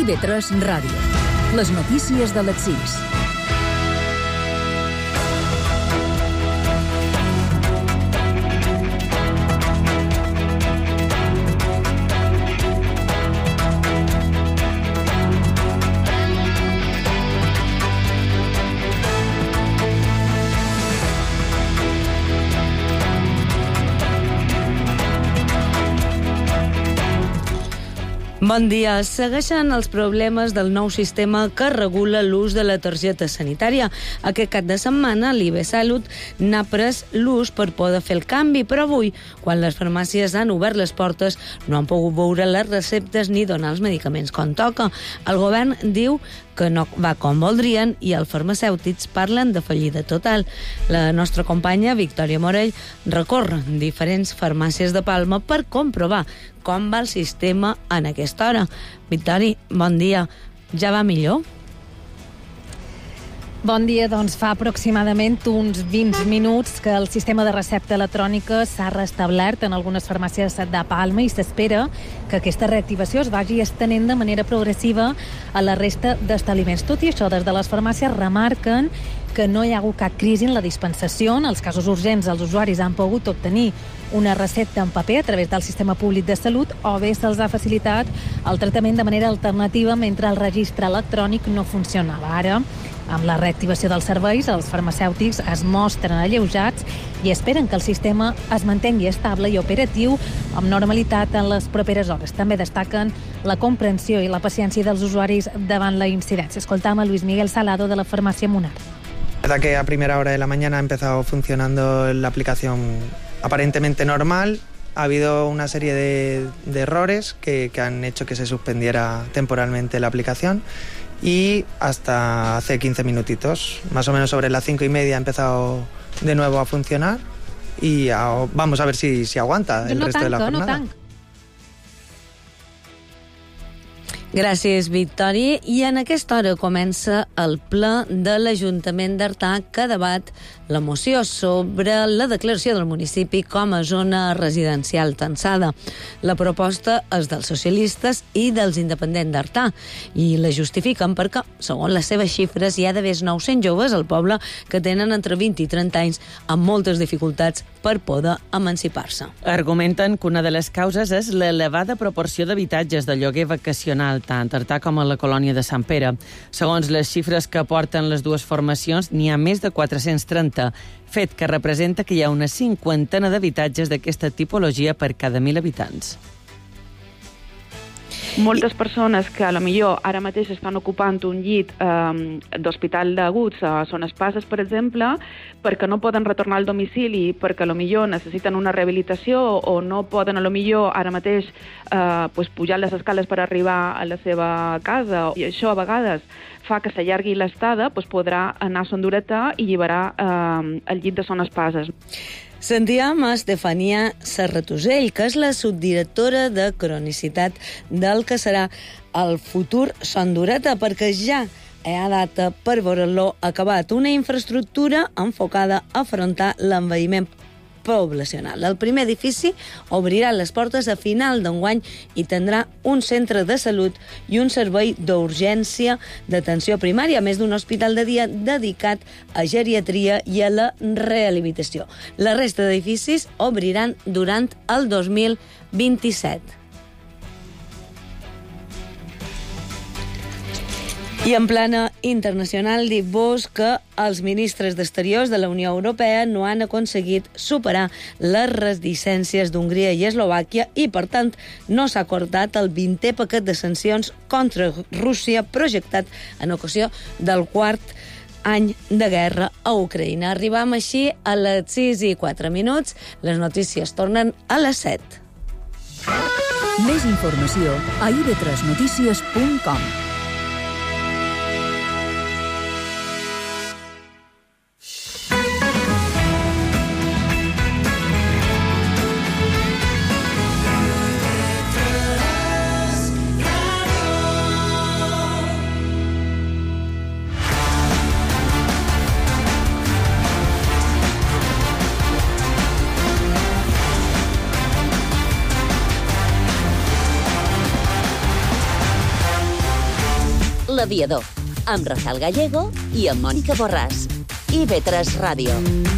IB3 Ràdio. Les notícies de les 6. Bon dia. Segueixen els problemes del nou sistema que regula l'ús de la targeta sanitària. Aquest cap de setmana l'IB-Salut n'ha pres l'ús per poder fer el canvi, però avui, quan les farmàcies han obert les portes, no han pogut veure les receptes ni donar els medicaments com toca. El govern diu que no va com voldrien i els farmacèutics parlen de fallida total. La nostra companya, Victòria Morell, recorre diferents farmàcies de Palma per comprovar com va el sistema en aquesta hora. Victòria, bon dia. Ja va millor? Bon dia, doncs fa aproximadament uns 20 minuts que el sistema de recepta electrònica s'ha restablert en algunes farmàcies de Palma i s'espera que aquesta reactivació es vagi estenent de manera progressiva a la resta d'establiments. Tot i això, des de les farmàcies remarquen que no hi ha hagut cap crisi en la dispensació. En els casos urgents, els usuaris han pogut obtenir una recepta en paper a través del sistema públic de salut o bé se'ls ha facilitat el tractament de manera alternativa mentre el registre electrònic no funcionava. Ara, amb la reactivació dels serveis, els farmacèutics es mostren alleujats i esperen que el sistema es mantengui estable i operatiu amb normalitat en les properes hores. També destaquen la comprensió i la paciència dels usuaris davant la incidència. Escoltam a Luis Miguel Salado de la farmàcia Munar. La verdad que a primera hora de la mañana ha empezado funcionando la aplicación aparentemente normal. Ha habido una serie de errores que han hecho que se suspendiera temporalmente la aplicación y hasta hace 15 minutitos, más o menos sobre las 5:30 ha empezado de nuevo a funcionar y vamos a ver si aguanta el resto de la jornada. Gràcies, Victòria. I en aquesta hora comença el ple de l'Ajuntament d'Artà que debat la moció sobre la declaració del municipi com a zona residencial tensada. La proposta és dels socialistes i dels independents d'Artà i la justifiquen perquè, segons les seves xifres, hi ha d'haver 900 joves al poble que tenen entre 20 i 30 anys amb moltes dificultats per poder emancipar-se. Argumenten que una de les causes és l'elevada proporció d'habitatges de lloguer vacacional tant a Artà com a la colònia de Sant Pere. Segons les xifres que aporten les dues formacions, n'hi ha més de 430, fet que representa que hi ha una 50 d'habitatges d'aquesta tipologia per cada 1.000 habitants. Moltes persones que a lo millor ara mateix estan ocupant un llit d'hospital d'aguts a Son Espases, per exemple, perquè no poden retornar al domicili, perquè a lo millor necessiten una rehabilitació o no poden a lo millor ara mateix pujar les escales per arribar a la seva casa, i això a vegades fa que s'allargui l'estada, podrà anar a Son Duretà i alliberar el llit de Son Espases. Sentíem a Estefania Serratusell, que és la subdirectora de cronicitat del que serà el futur Son Duretà, perquè ja hi ha data per veure-lo acabat. Una infraestructura enfocada a afrontar l'envelliment poblacional. El primer edifici obrirà les portes a final d'enguany i tindrà un centre de salut i un servei d'urgència d'atenció primària, a més d'un hospital de dia dedicat a geriatria i a la rehabilitació. La resta d'edificis obriran durant el 2027. I en plana internacional, dir-vos que els ministres d'Exteriors de la Unió Europea no han aconseguit superar les reticències d'Hongria i Eslovàquia i, per tant, no s'ha acordat el 20è paquet de sancions contra Rússia projectat en ocasió del quart any de guerra a Ucraïna. Arribam així a les 6:04. Les notícies tornen a les 7. Més informació a ib3notícies.com. L'Aviador, amb Rafael Gallego i amb Mònica Borràs. IB3 Ràdio.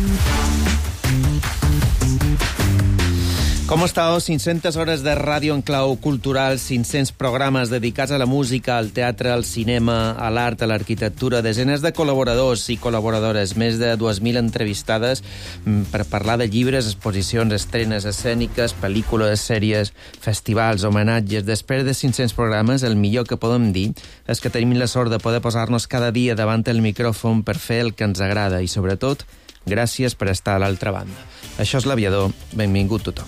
Com estàu? 500 hores de ràdio en clau cultural, 500 programes dedicats a la música, al teatre, al cinema, a l'art, a l'arquitectura, desenes de col·laboradors i col·laboradores, més de 2.000 entrevistades per parlar de llibres, exposicions, estrenes escèniques, pel·lícules, sèries, festivals, homenatges. Després de 500 programes, el millor que podem dir és que tenim la sort de poder posar-nos cada dia davant el micròfon per fer el que ens agrada i, sobretot, gràcies per estar a l'altra banda. Això és L'Aviador. Benvingut tothom.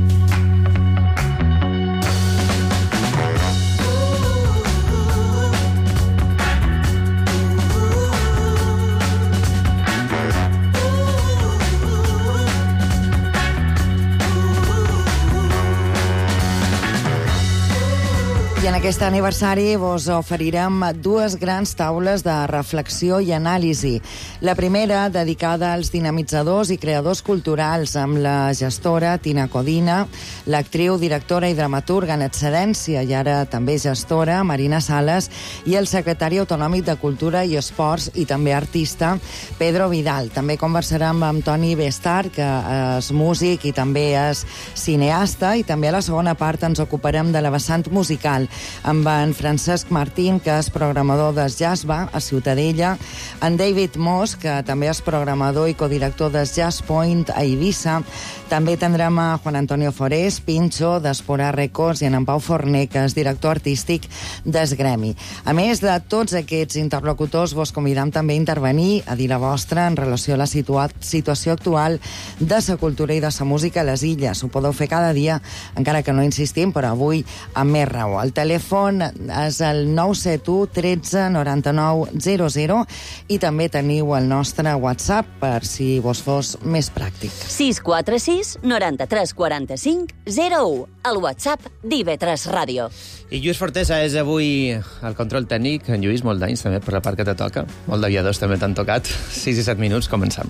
I en aquest aniversari vos oferirem dues grans taules de reflexió i anàlisi. La primera, dedicada als dinamitzadors i creadors culturals, amb la gestora Tina Codina, l'actriu, directora i dramaturga en excedència i ara també gestora, Marina Sales, i el secretari autonòmic de Cultura i Esports i també artista, Pedro Vidal. També conversarem amb Toni Bestar, que és músic i també és cineasta, i també a la segona part ens ocuparem de la vessant musical, amb en Francesc Martín, que és programador des Jazzba a Ciutadella, en David Moss, que també és programador i codirector des Jazz Point a Eivissa. També tindrem a Juan Antonio Forés, Pincho, d'Esporà Records, i en Pau Forner, que és director artístic des Gremi. A més de tots aquests interlocutors, vos convidam també a intervenir, a dir la vostra en relació a la situació actual de la cultura i de la música a les illes. Ho podeu fer cada dia, encara que no insistim, però avui amb més raó. El telèfon és el 971 13 99 00 i també teniu el nostre WhatsApp per si vos fos més pràctic. 646 93 45 01, el WhatsApp d'IB3 Ràdio. I Lluís Fortesa és avui al control tècnic. En Lluís, molt d'anys també per la part que te toca. Molt d'aviadors també t'han tocat. 6 i 7 minuts, comencem.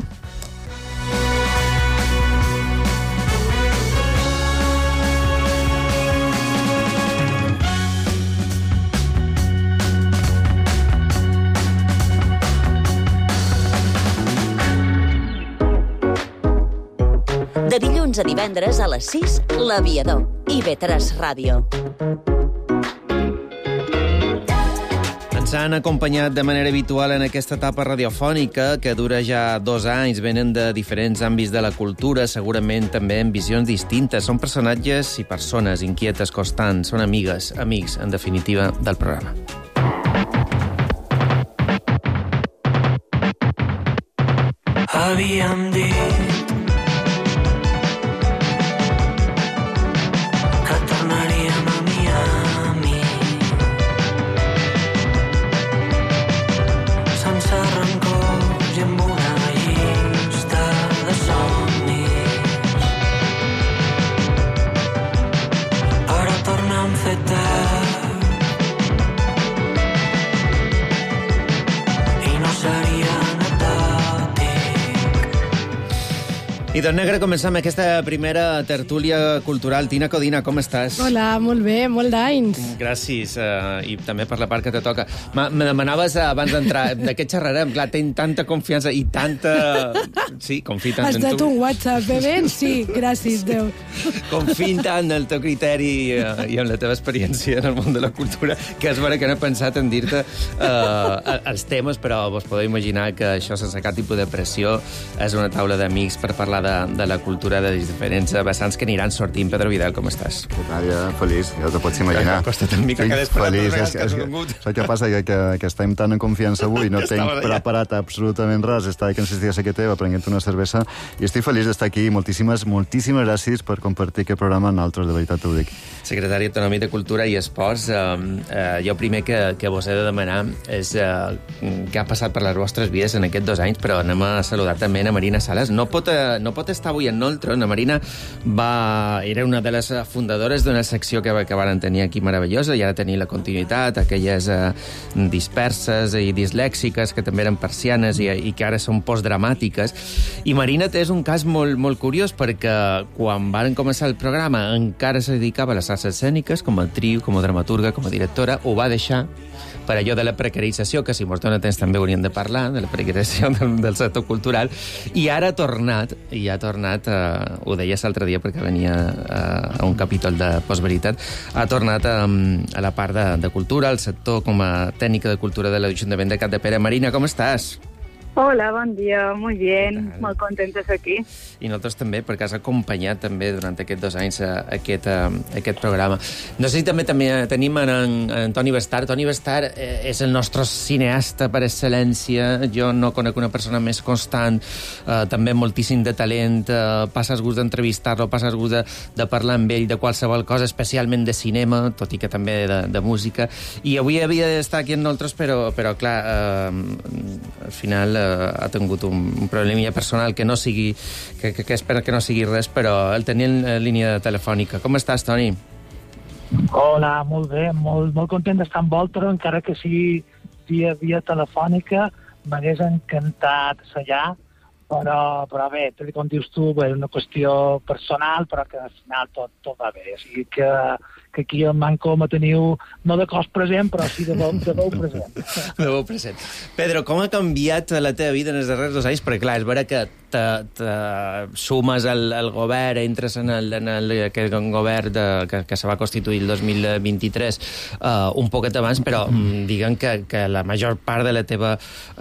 De dilluns a divendres a les 6, L'Aviador, IB3 Ràdio. Ens han acompanyat de manera habitual en aquesta etapa radiofònica que dura ja 2 anys. Venen de diferents àmbits de la cultura, segurament també en visions distintes. Són personatges i persones inquietes, constants. Són amigues, amics, en definitiva, del programa. Havíem dit I doncs, Negre, comencem aquesta primera tertúlia cultural. Tina Codina, com estàs? Hola, molt bé, molt d'anys. Gràcies, i també per la part que te toca. Me demanaves abans d'entrar, de què xerrarem? Clar, tinc tanta confiança i tanta... Sí, confio tant en tu. Has dat un WhatsApp, ben? Sí, gràcies, Déu. Confio tant en el teu criteri i en la teva experiència en el món de la cultura, que és vera que no he pensat en dir-te els temes, però vos podeu imaginar que això, sense cap tipus de pressió, és una taula d'amics per parlar de la cultura de les diferents vessants que aniran sortint. Pedro Vidal, com estàs? Ja, feliç, ja t'ho pots imaginar. Costa una mica que feliç, saps què passa? Que estem tan en confiança avui, no tenc preparat absolutament res, estava que insistia a que teva, prenent una cervesa, i estic feliç d'estar aquí. Moltíssimes gràcies per compartir aquest programa amb altres, de veritat t'ho dic. Secretari Autonòmic de Cultura i Esports, jo primer que vos he de demanar és què ha passat per les vostres vides en aquests 2 anys, però anem a saludar també a Marina Sales. No pot pot estar avui en nosaltres. La Marina era una de les fundadores d'una secció que van tenir aquí meravellosa, i ara tenir la continuïtat, aquelles disperses i dislèxiques, que també eren persianes i que ara són postdramàtiques. I Marina és un cas molt, molt curiós, perquè quan van començar el programa encara se dedicava a les arts escèniques, com a actriu, com a dramaturga, com a directora. Ho va deixar per allò de la precarització, que si mos dona temps també hauríem de parlar, de la precarització del sector cultural, i ara ha tornat, ho deies l'altre dia perquè venia a un capítol de Postveritat, ha tornat a la part de cultura, al sector com a tècnica de cultura de l'Ajuntament de Capdepera. Marina, com estàs? Hola, bon dia, muy bien, molt contentes aquí. I nosaltres també, perquè has acompanyat també durant aquests 2 anys aquest programa. No sé si també tenim en Toni Bestar. Toni Bestar és el nostre cineasta per excel·lència. Jo no conec una persona més constant, també moltíssim de talent, passes gust d'entrevistar-lo, passes gust de parlar amb ell de qualsevol cosa, especialment de cinema, tot i que també de música. I avui havia d'estar aquí amb nosaltres, però clar, al final ha tingut un problemilla personal que espera que no sigui res, però el tenia en línia telefònica. Com estàs, Toni? Hola, molt bé, molt content d'estar amb vosaltres, encara que sigui via telefònica. M'hagués encantat allà, però bé, com dius tu, és una qüestió personal, però que al final tot va bé. O sigui que aquí el manco me teniu, no de cos present, però sí de veu present. De veu present. Pedro, com ha canviat la teva vida en els darrers 2 anys? Perquè, clar, és vera que te sumes al govern, entres en aquest govern que se va constituir el 2023 un poquet abans, però diguem que la major part de la teva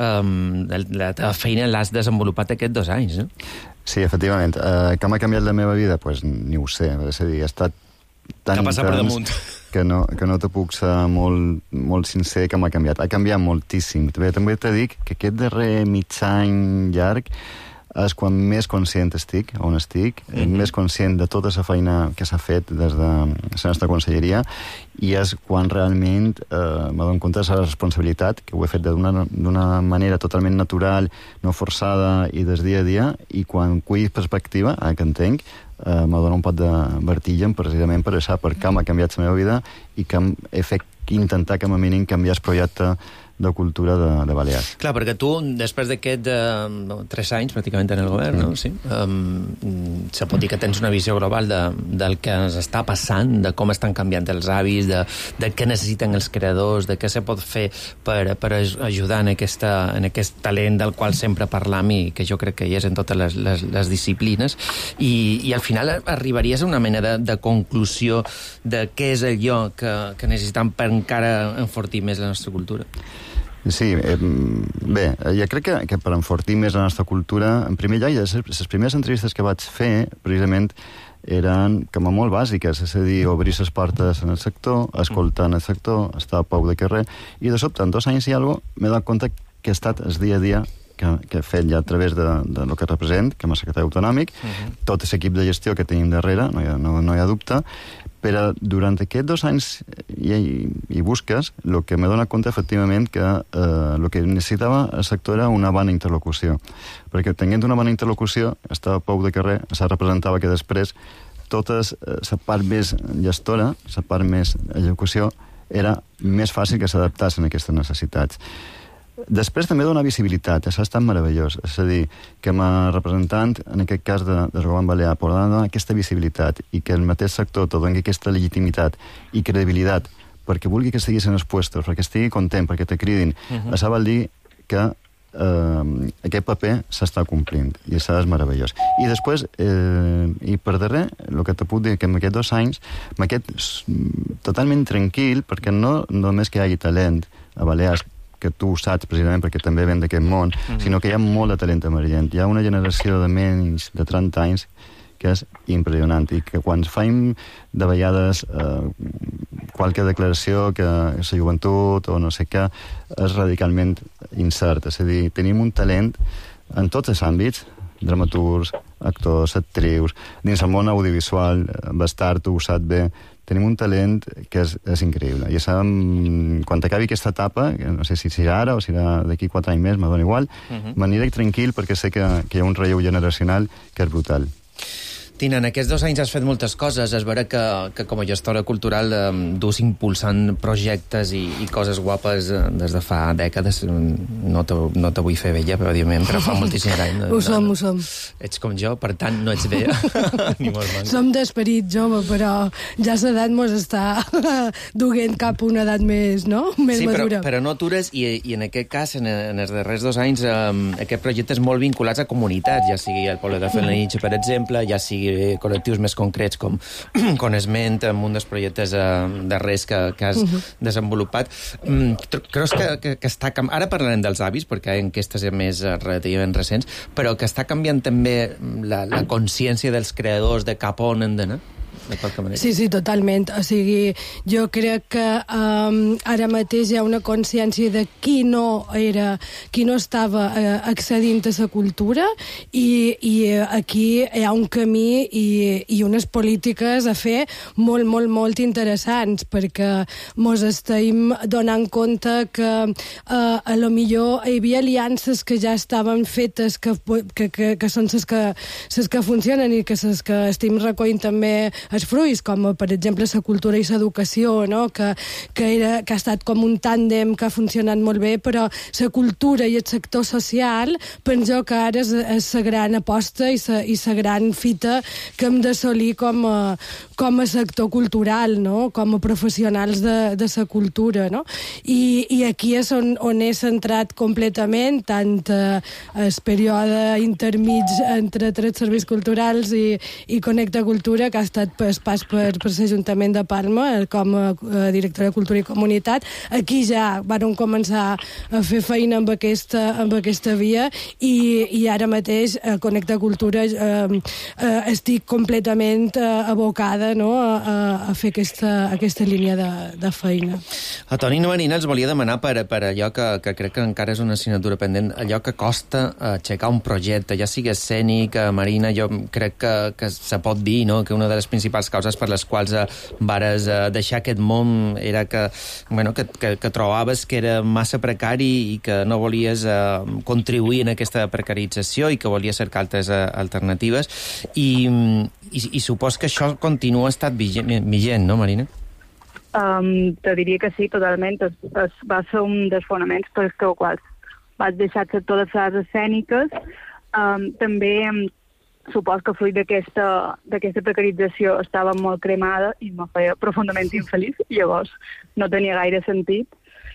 feina l'has desenvolupat aquests 2 anys, no? Sí, efectivament. Com ha canviat la meva vida? Doncs ni ho sé. És a dir, ha estat tan intens que no te puc ser molt sincer que m'ha canviat. Ha canviat moltíssim. També t'he dit que aquest darrer mig any llarg és quan més conscient estic, on estic, més conscient de tota la feina que s'ha fet des de la nostra conselleria, i és quan realment m'adono compte de la responsabilitat, que ho he fet d'una manera totalment natural, no forçada i des dia a dia, i quan cull perspectiva, que entenc, m'adono un pot de vertigen precisament per això, per com ha canviat la meva vida i com he fet intentar com a mínim canviar el projecte de cultura de Balears. Clar, perquè tu, després d'aquest 3 anys, pràcticament, en el govern, no? Sí? Se pot dir que tens una visió global del que ens està passant, de com estan canviant els hàbits, de què necessiten els creadors, de què se pot fer per ajudar en aquest talent del qual sempre parlam i que jo crec que hi és en totes les disciplines. I al final arribaries a una mena de conclusió de què és allò que necessitem per encara enfortir més la nostra cultura. Sí, bé, jo crec que per enfortir més la nostra cultura, en primer lloc, les primeres entrevistes que vaig fer, precisament, eren com a molt bàsiques, és a dir, obrir les portes en el sector, escoltar en el sector, estar a peu de carrer, i de sobte, en 2 anys i alguna cosa, m'he donat compte que he estat el dia a dia que he fet ja a través de lo que represent, com a secretari autonòmic, tot l'equip de gestió que tenim darrere, no hi ha dubte, però durant aquests 2 anys i busques, el que m'he donat compte, efectivament, que el que necessitava el sector era una bona interlocució. Perquè tenint una bona interlocució, estava a peu de carrer, se representava que després tota la part més gestora, la part més execució, era més fàcil que s'adaptassin a aquestes necessitats. Després també dona visibilitat, això ha estat meravellós. És a dir, que com a representant, en aquest cas del govern balear, podrà donar aquesta visibilitat i que el mateix sector te doni aquesta legitimitat i credibilitat perquè vulgui que estiguis en els puestos, perquè estigui content, perquè te cridin. Això vol dir que aquest paper s'està complint i això és meravellós. I després, i per darrer, el que te puc dir que en aquests 2 anys m'he totalment tranquil, perquè no només que hi hagi talent a Balears, que tu ho saps precisament perquè també ven d'aquest món, sinó que hi ha molt de talent emergent. Hi ha una generació de menys de 30 anys que és impressionant i que quan faim de vegades qualque declaració que la joventut o no sé què és radicalment incert. És a dir, tenim un talent en tots els àmbits, dramaturgs, actors, actrius, dins el món audiovisual, Bastar, tu ho saps bé, tenim un talent que és increïble. I quan acabi aquesta etapa, no sé si serà ara o serà d'aquí 4 anys més, m'adona igual, m'aniré tranquil perquè sé que hi ha un relleu generacional que és brutal. Tina, en aquests 2 anys has fet moltes coses. És vera que com a gestora cultural dus impulsant projectes i coses guapes des de fa dècades. No te vull fer vella, òbviament, però fa moltíssim anys. Ho som. Ets com jo, per tant, no ets vella. Ni molt manco. Som d'esperit jove, però ja l'edat mos està duent cap a una edat més, no? Més madura. Però no atures, i en aquest cas, en els darrers 2 anys, aquest projecte és molt vinculats a comunitats, ja sigui el poble de Felanitx, per exemple, ja sigui col·lectius més concrets com Esment, amb un dels projectes darrers que has desenvolupat. Creus que està canviant? Ara parlarem dels avis, perquè hi ha enquestes més relativament recents, però que està canviant també la consciència dels creadors de cap on hem d'anar? Sí, totalment. O sigui, jo crec que ara mateix hi ha una consciència de qui no estava accedint a la cultura i aquí hi ha un camí i unes polítiques a fer molt, molt, molt interessants, perquè mos estem donant compte que a lo millor hi havia aliances que ja estaven fetes que són les que funcionen i que les que estem recollint també els fruits, com per exemple la cultura i l'educació, no? que ha estat com un tàndem que ha funcionat molt bé, però la cultura i el sector social penso que ara és la gran aposta i la gran fita que hem d'assolir com a sector cultural, no? Com a professionals de la cultura. No? I aquí és on he centrat completament tant el període intermig entre tres serveis culturals i Connecta Cultura, que ha estat pas per l'Ajuntament de Palma com a directora de Cultura i Comunitat. Aquí ja van començar a fer feina amb aquesta via i ara mateix a Connecta Cultura estic completament abocada, no, a fer aquesta línia de feina. A Toni Marina els volia demanar per allò que crec que encara és una assignatura pendent, allò que costa aixecar un projecte, ja sigui escènic, Marina, jo crec que se pot dir, no?, que una de les principals causes per les quals vares deixar aquest món era que trobaves que era massa precari i que no volies contribuir en aquesta precarització i que volies cercar altres alternatives i supos que això continua estat vigent, no, Marina? Te diria que sí, totalment. Va ser un dels fonaments pels quals vaig deixar el sector de les arts escèniques. També supos que fruit d'aquesta precarització estava molt cremada i me feia profundament infeliç, llavors no tenia gaire sentit.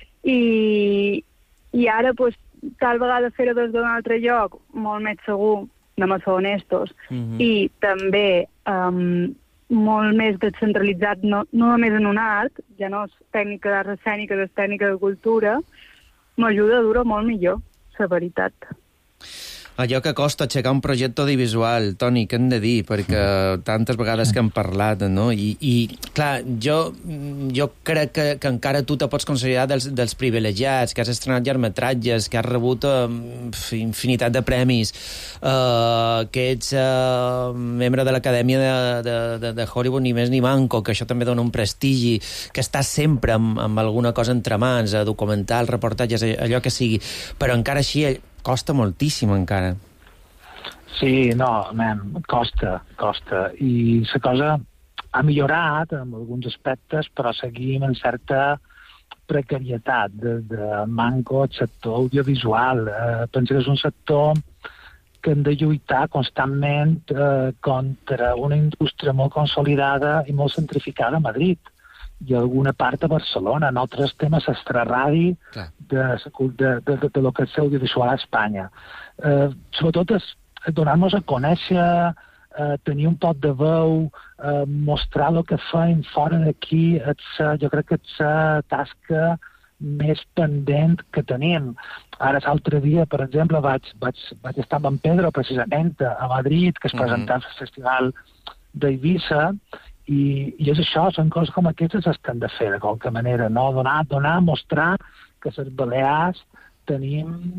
I ara, tal vegada fer-ho des d'un altre lloc, molt més segur, anem a ser honestos, i també molt més descentralitzat, no només en un art, ja no és tècnica d'arts escèniques, és tècnica de cultura, m'ajuda a dur-ho molt millor, la veritat. Allò que costa aixecar un projecte audiovisual, Toni, què hem de dir? Perquè tantes vegades que hem parlat, no? I clar, jo crec que encara tu te pots considerar dels privilegiats, que has estrenat llargmetratges, que has rebut infinitat de premis, que ets membre de l'Acadèmia de Hollywood, ni més ni manco, que això també dona un prestigi, que estàs sempre amb alguna cosa entre mans, documentals, reportatges, allò que sigui, però encara així costa moltíssim encara. Sí, no, costa. I la cosa ha millorat en alguns aspectes, però seguim en certa precarietat de manco al sector audiovisual. Penso que és un sector que hem de lluitar constantment contra una indústria molt consolidada i molt centrificada a Madrid i alguna part a Barcelona. Nosaltres estem a l'extraradi de lo que és audiovisual a Espanya. Sobretot és donar-nos a conèixer, tenir un pot de veu, mostrar el que fem fora d'aquí, jo crec que és la tasca més pendent que tenim. Ara, l'altre dia, per exemple, vaig estar amb en Pedro, precisament, a Madrid, que es presentava al Festival d'Eivissa, i és això, són coses com aquestes que hem de fer, de qualque manera, no? Donar, mostrar que les Balears tenim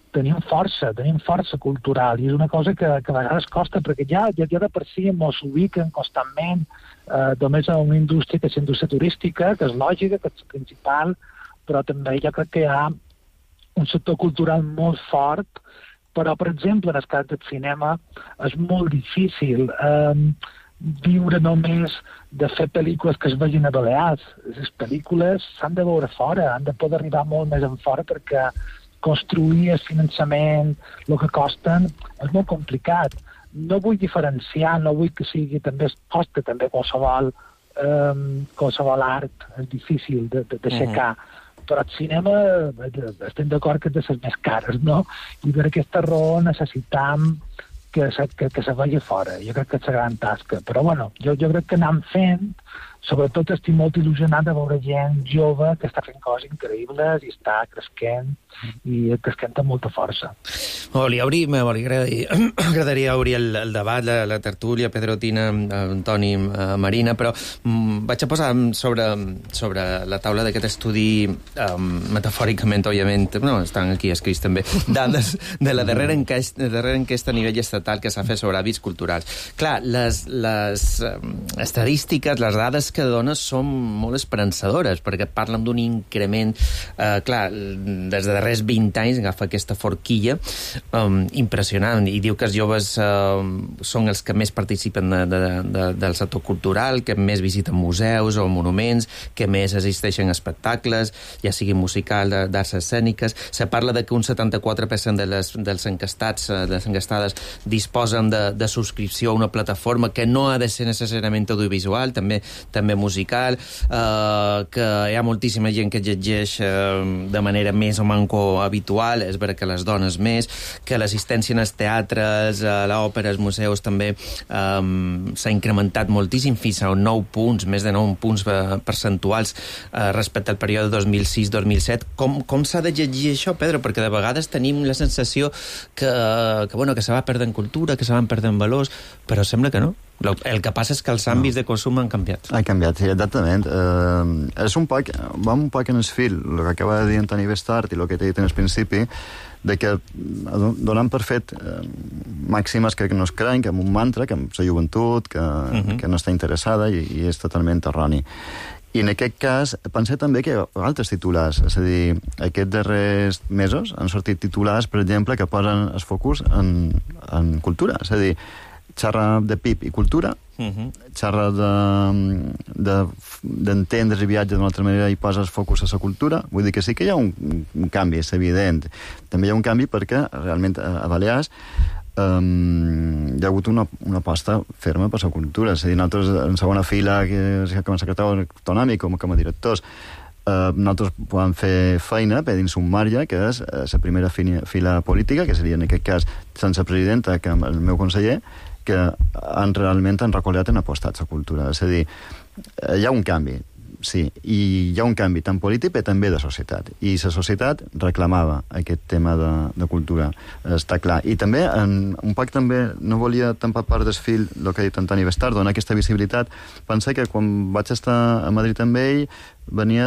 tenim força cultural, i és una cosa que a vegades costa, perquè ja de per si ens ubiquen constantment només a una indústria, que és la indústria turística, que és lògica, que és principal, però també jo crec que hi ha un sector cultural molt fort, però, per exemple, en el cas del cinema és molt difícil viure només de fer pel·lícules que es vegin a Balears. Les pel·lícules s'han de veure fora, han de poder arribar molt més en fora, perquè construir el finançament, el que costen, és molt complicat. No vull diferenciar, no vull que sigui també, costa també qualsevol art, és difícil d'aixecar. Però el cinema estem d'acord que és de les més cares, no? I per aquesta raó necessitam que se vagi fora. Jo crec que és la gran tasca. Però, bueno, jo crec que anem fent, sobretot estic molt il·lusionat de veure gent jove que està fent coses increïbles i està cresquent, i cresquent amb molta força. M'agradaria obrir el debat, la tertúlia, Pedro Tina, Antoni, Marina, però vaig a posar sobre la taula d'aquest estudi, metafòricament, òbviament, no, estan aquí escrits també, dades de la darrera enquesta a nivell estatal que s'ha fet sobre hàbits culturals. Clar, les estadístiques, les dades que dona són molt esperançadores, perquè parlen d'un increment, clar, des de darrers 20 anys agafa aquesta forquilla impressionant, i diu que els joves són els que més participen del sector cultural, que més visiten museus o monuments, que més assisteixen a espectacles, ja sigui musical, d'arts escèniques. Se parla de que un 74% dels enquestats, de les enquestades, disposen de subscripció a una plataforma que no ha de ser necessàriament audiovisual, també musical, que hi ha moltíssima gent que llegeix de manera més o manco habitual, és vera que les dones més, que l'assistència als teatres, a l'òpera, als museus també s'ha incrementat moltíssim, fins a 9 punts, més de 9 punts percentuals respecte al període 2006-2007. Com s'ha de llegir això, Pedro? Perquè de vegades tenim la sensació que se va perdent cultura, que se van perdent valors, però sembla que no. El que passa és que els àmbits de consum han canviat. Han canviat, sí, exactament. Va un poc en el fil, el que acaba de dir Antoni Bestart i el que t'he dit en el principi, de que donant per fet màximes que no es creuen, que amb un mantra, que amb la joventut, que no està interessada, i és totalment erroni. I en aquest cas, pensé també que altres titulars, és a dir, aquests darrers mesos han sortit titulars, per exemple, que posen el focus en cultura, és a dir, xarra de PIB i cultura, xarra d'entendre i viatge d'una altra manera i posa el focus a la cultura. Vull dir que sí que hi ha un canvi, és evident. També hi ha un canvi perquè realment a Balears hi ha hagut una aposta ferma per la cultura. És a dir, nosaltres en segona fila, com a secretari autonòmic, com a directors, nosaltres podem fer feina per dins un marge, que és la primera fila política, que seria en aquest cas sense presidenta, que el meu conseller, que realment han recolzat en apostat a la cultura. És a dir, hi ha un canvi, sí, i hi ha un canvi tant polític però també de societat. I la societat reclamava aquest tema de cultura, està clar. I també, un poc també, no volia tampar part del fil el que ha dit Antoni Bestart, donar aquesta visibilitat. Pensé que quan vaig estar a Madrid amb ell, venia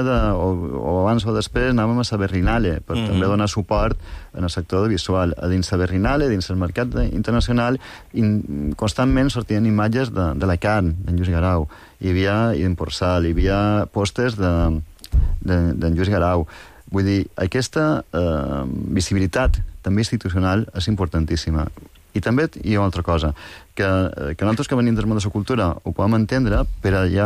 o abans o després anàvem a la Berlinale per també donar suport en el sector visual. A dins la Berlinale, dins el mercat internacional, constantment sortien imatges de la carn, d'en Lluís Garau, i d'en Porçal, hi havia pòsters d'en Lluís Garau. Vull dir, aquesta visibilitat també institucional és importantíssima. I també hi ha una altra cosa, que nosaltres que venim del món de la cultura ho podem entendre, però hi ha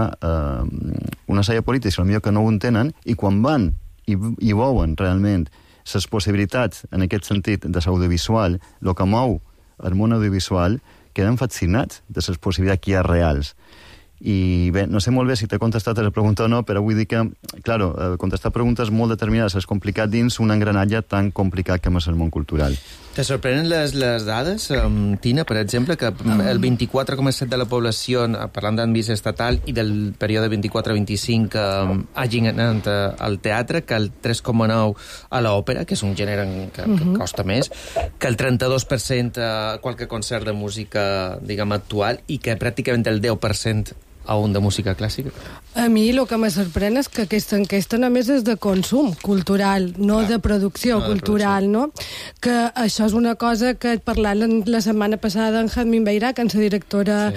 una sèrie política potser que no ho entenen, i quan van i veuen realment les possibilitats en aquest sentit de l'audiovisual, el que mou el món audiovisual, queden fascinats de les possibilitats que hi ha reals. I bé, no sé molt bé si t'he contestat a la pregunta o no, però vull dir que, claro, contestar preguntes molt determinades és complicat dins un engranatge tan complicat com és el món cultural. Te sorprenen les dades, Tina, per exemple, que el 24,7% de la població, parlant d'àmbit estatal, i del període 24-25 hagin anat al teatre, que el 3,9% a l'òpera, que és un gènere que costa més, que el 32% a qualque concert de música, diguem, actual, i que pràcticament el 10% a un de música clàssica? A mi el que me sorprèn és que aquesta enquesta només és de consum cultural, no de producció cultural, no? Que això és una cosa que parlant la setmana passada en Jazmín Beirach, en la directora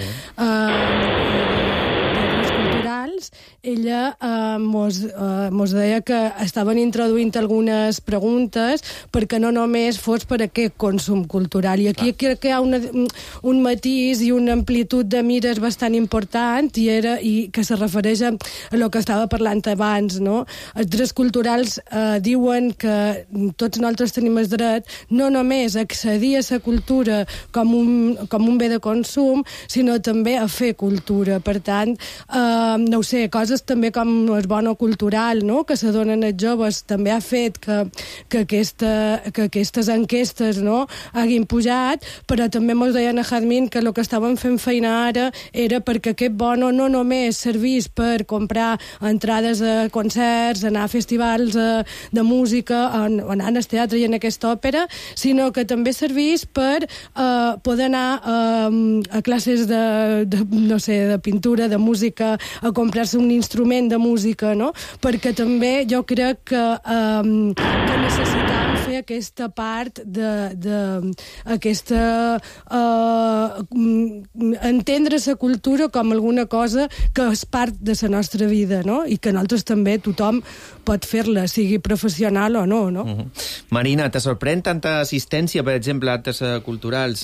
culturals, ella mos deia que estaven introduint algunes preguntes perquè no només fos per aquest consum cultural. I aquí crec que hi ha un matís i una amplitud de mires bastant important i que se refereix a el que estava parlant abans, no? Els drets culturals diuen que tots nosaltres tenim el dret no només a accedir a la cultura com un bé de consum, sinó també a fer cultura. Per tant, no ho sé, coses també com el bono cultural, no?, que se donen als joves, també ha fet que aquestes enquestes, no?, hagin pujat, però també mos deien a Jazmín que el que estaven fent feina ara era perquè aquest bono no només servís per comprar entrades a concerts, anar a festivals de música, anar al teatre i en aquesta òpera, sinó que també servís per poder anar a classes de pintura, de música, a comprar-se un instrument de música, no? Perquè també jo crec que necessitàvem fer aquesta part entendre la cultura com alguna cosa que és part de la nostra vida, no? I que nosaltres també, tothom pot fer-la, sigui professional o no, no? Marina, te sorprèn tanta assistència, per exemple, a actes culturals?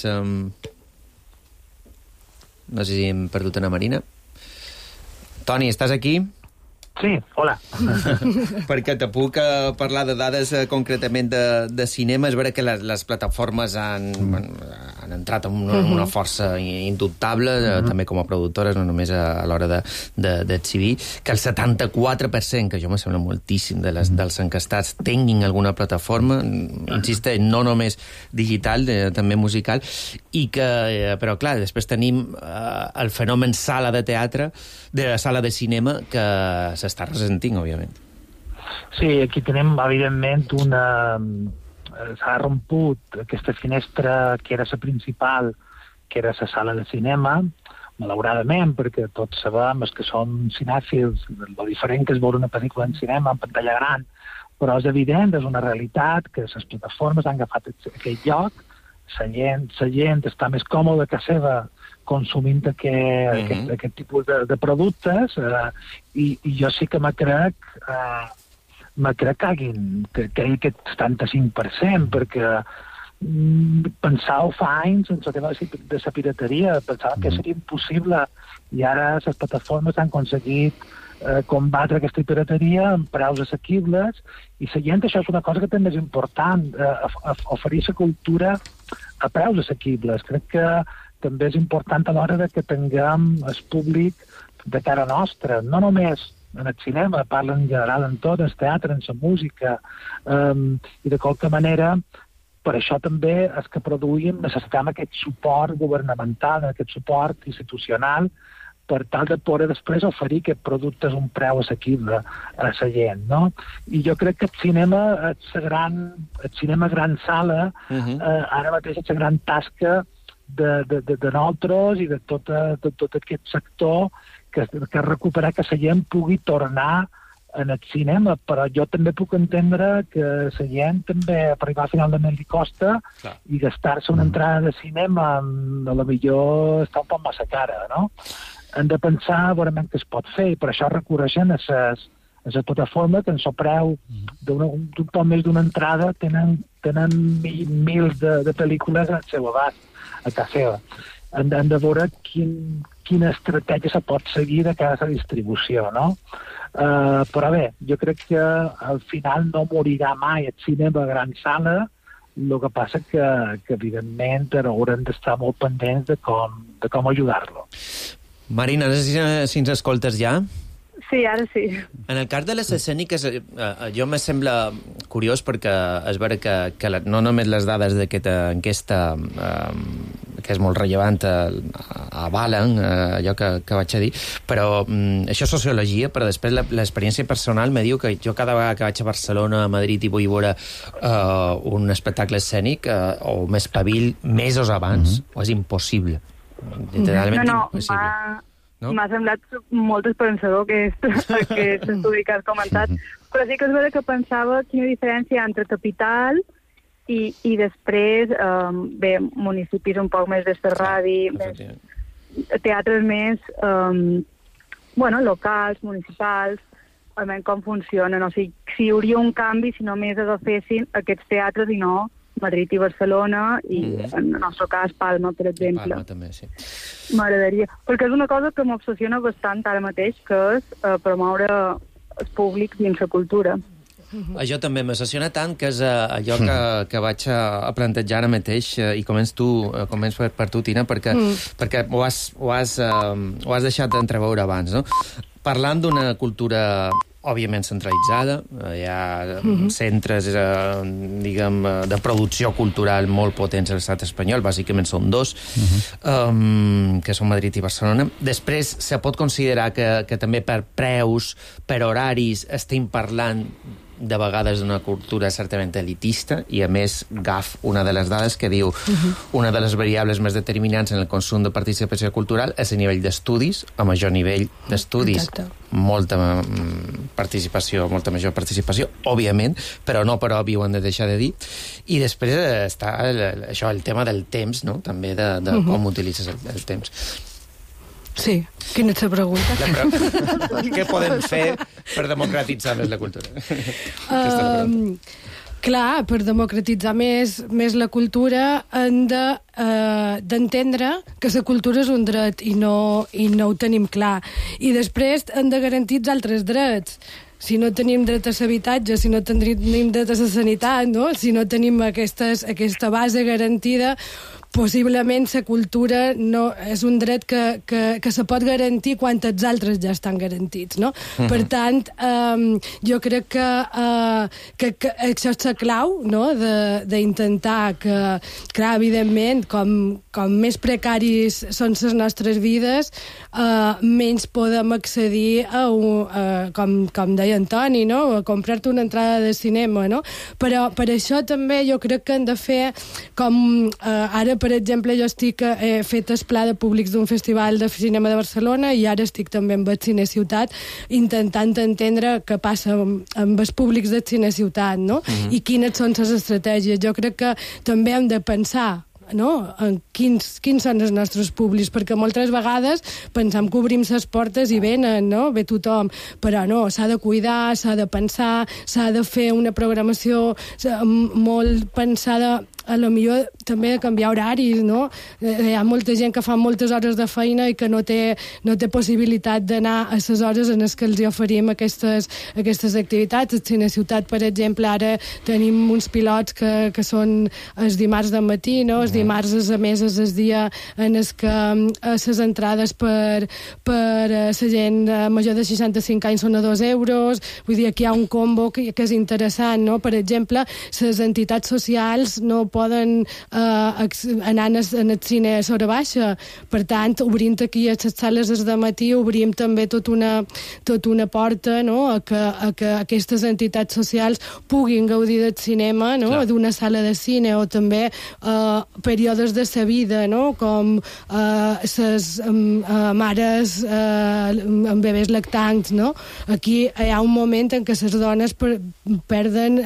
No sé si hem perdut a Marina. Toni, estàs aquí? Sí, hola. Perquè te puc parlar de dades concretament de cinema. És vera que les plataformes han entrat amb una força indubtable, també com a productores, no només a l'hora d'exhibir, que el 74%, que jo me sembla moltíssim, dels encastats tinguin alguna plataforma, insiste, no només digital, també musical, i que, però clar, després tenim el fenomen sala de teatre, sala de cinema, que s'està ressentint, òbviament. Sí, aquí tenim, evidentment, s'ha romput aquesta finestra que era la principal, que era la sala de cinema, malauradament, perquè tots sabem que són cinèfils, lo diferent que és veure una pel·lícula en cinema, en pantalla gran, però és evident, és una realitat, que les plataformes han agafat aquest lloc, la gent està més còmoda que seva consumint aquest tipus de productes, i jo sí que me crec que hi aquest 75%, perquè pensau fa anys en el tema de la pirateria, pensava que seria impossible, i ara les plataformes han aconseguit combatre aquesta pirateria amb preus assequibles, i la gent, això és una cosa que també és important, oferir la cultura a preus assequibles. Crec que també és important a l'hora que tinguem el públic de cara nostra, no només en el cinema, parlen en general en tot, en el teatre, en la música, i de qualque manera, per això també els que produïm necessitem aquest suport governamental, aquest suport institucional, per tal de poder després oferir aquest producte a un preu assequible a la gent, no? I jo crec que el cinema gran sala, ara mateix és la gran tasca de nosaltres i de tot aquest sector que recuperar que la gent pugui tornar en el cinema, però jo també puc entendre que la gent també per arribar a final de mes li costa i gastar-se una entrada de cinema a la millor està un poc massa cara, no? Hem de pensar veurement què es pot fer, i per això recorreixen a la plataforma que en el preu d'un poc més d'una entrada tenen mils de pel·lícules al seu abast, a casa seva. Hem de veure quina estratègia se pot seguir de cada distribució, no? Però bé, jo crec que al final no morirà mai el cinema a gran sala, el que passa que evidentment haurem d'estar molt pendents de com ajudar-lo. Marina, no sé si ens escoltes ja. Sí, ara sí. En el cas de les escèniques, jo me sembla curiós perquè és vera que no només les dades d'aquesta enquesta, que és molt rellevant, avalen allò que vaig a dir, però això és sociologia, però després l'experiència personal me diu que jo cada vegada que vaig a Barcelona, a Madrid i vull veure un espectacle escènic o m'espavill mesos abans, o és impossible. Literalment impossible. no? M'ha semblat molt esperançador aquest estudi que has comentat, però sí que és veritat que pensava quina diferència entre capital i després, municipis un poc més d'esterradi, teatres més, locals, municipals, almenys com funcionen. O sigui, si hi hauria un canvi si només agafessin aquests teatres i no Madrid i Barcelona i, en el nostre cas, Palma, per exemple. Palma també, sí. M'agradaria. Perquè és una cosa que m'obsessiona bastant ara mateix, que és promoure el públic dins la cultura. Això també m'obsessiona tant, que és allò que vaig a plantejar ara mateix, i començo per tu, Tina, perquè ho has deixat d'entreveure abans, no? Parlant d'una cultura òbviament centralitzada, hi ha centres, diguem, de producció cultural molt potents a l'estat espanyol, bàsicament són dos, que són Madrid i Barcelona. Després, se pot considerar que també per preus, per horaris, estem parlant de vegades d'una cultura certament elitista, i a més GAF, una de les dades que diu una de les variables més determinants en el consum de participació cultural és el nivell d'estudis, a major nivell d'estudis, molta major participació, òbviament, però no per obvi ho han de deixar de dir. I després està això, el tema del temps, no? També de com utilitzes el temps. Sí, quina és la pregunta? Què podem fer per democratitzar més la cultura? Clar, per democratitzar més la cultura hem d'entendre que la cultura és un dret i no ho tenim clar. I després hem de garantir els altres drets. Si no tenim dret a l'habitatge, si no tenim dret a la sanitat, no? Si no tenim aquesta base garantida, possiblement la cultura no és un dret que se pot garantir quan els altres ja estan garantits, no? Per tant, jo crec que això és la clau, no? D'intentar que, clar, evidentment, com més precaris són les nostres vides, menys podem accedir a com deia Antoni, no? A comprar-te una entrada de cinema, no? Però per això també jo crec que hem de fer com ara, per exemple, jo he fet el pla de públics d'un festival de cinema de Barcelona i ara estic també amb el Cine Ciutat intentant entendre què passa amb els públics del Cine Ciutat, no? I quines són les estratègies. Jo crec que també hem de pensar, no? En quins són els nostres públics, perquè moltes vegades pensam que obrim les portes i venen, no? Ve tothom, però no, s'ha de cuidar, s'ha de pensar, s'ha de fer una programació molt pensada, a lo millor també de canviar horaris, no? Hi ha molta gent que fa moltes hores de feina i que no té possibilitat d'anar a les hores en les que els oferim aquestes activitats. A Cine Ciutat, per exemple, ara tenim uns pilots que són els dimarts de matí, no? Els dimarts, a més, és el dia en el que les entrades per la gent major de 65 anys són a 2 euros. Vull dir, aquí hi ha un combo que és interessant, no? Per exemple, les entitats socials no poden anar en el cine a l'hora baixa. Per tant, obrint aquí a les sales de matí, obrim també tota una porta, no? a que aquestes entitats socials puguin gaudir del cinema, no? D'una sala de cine, o també períodes de sa vida, no? Com les mares amb bebès lactants, no? Aquí hi ha un moment en què les dones perden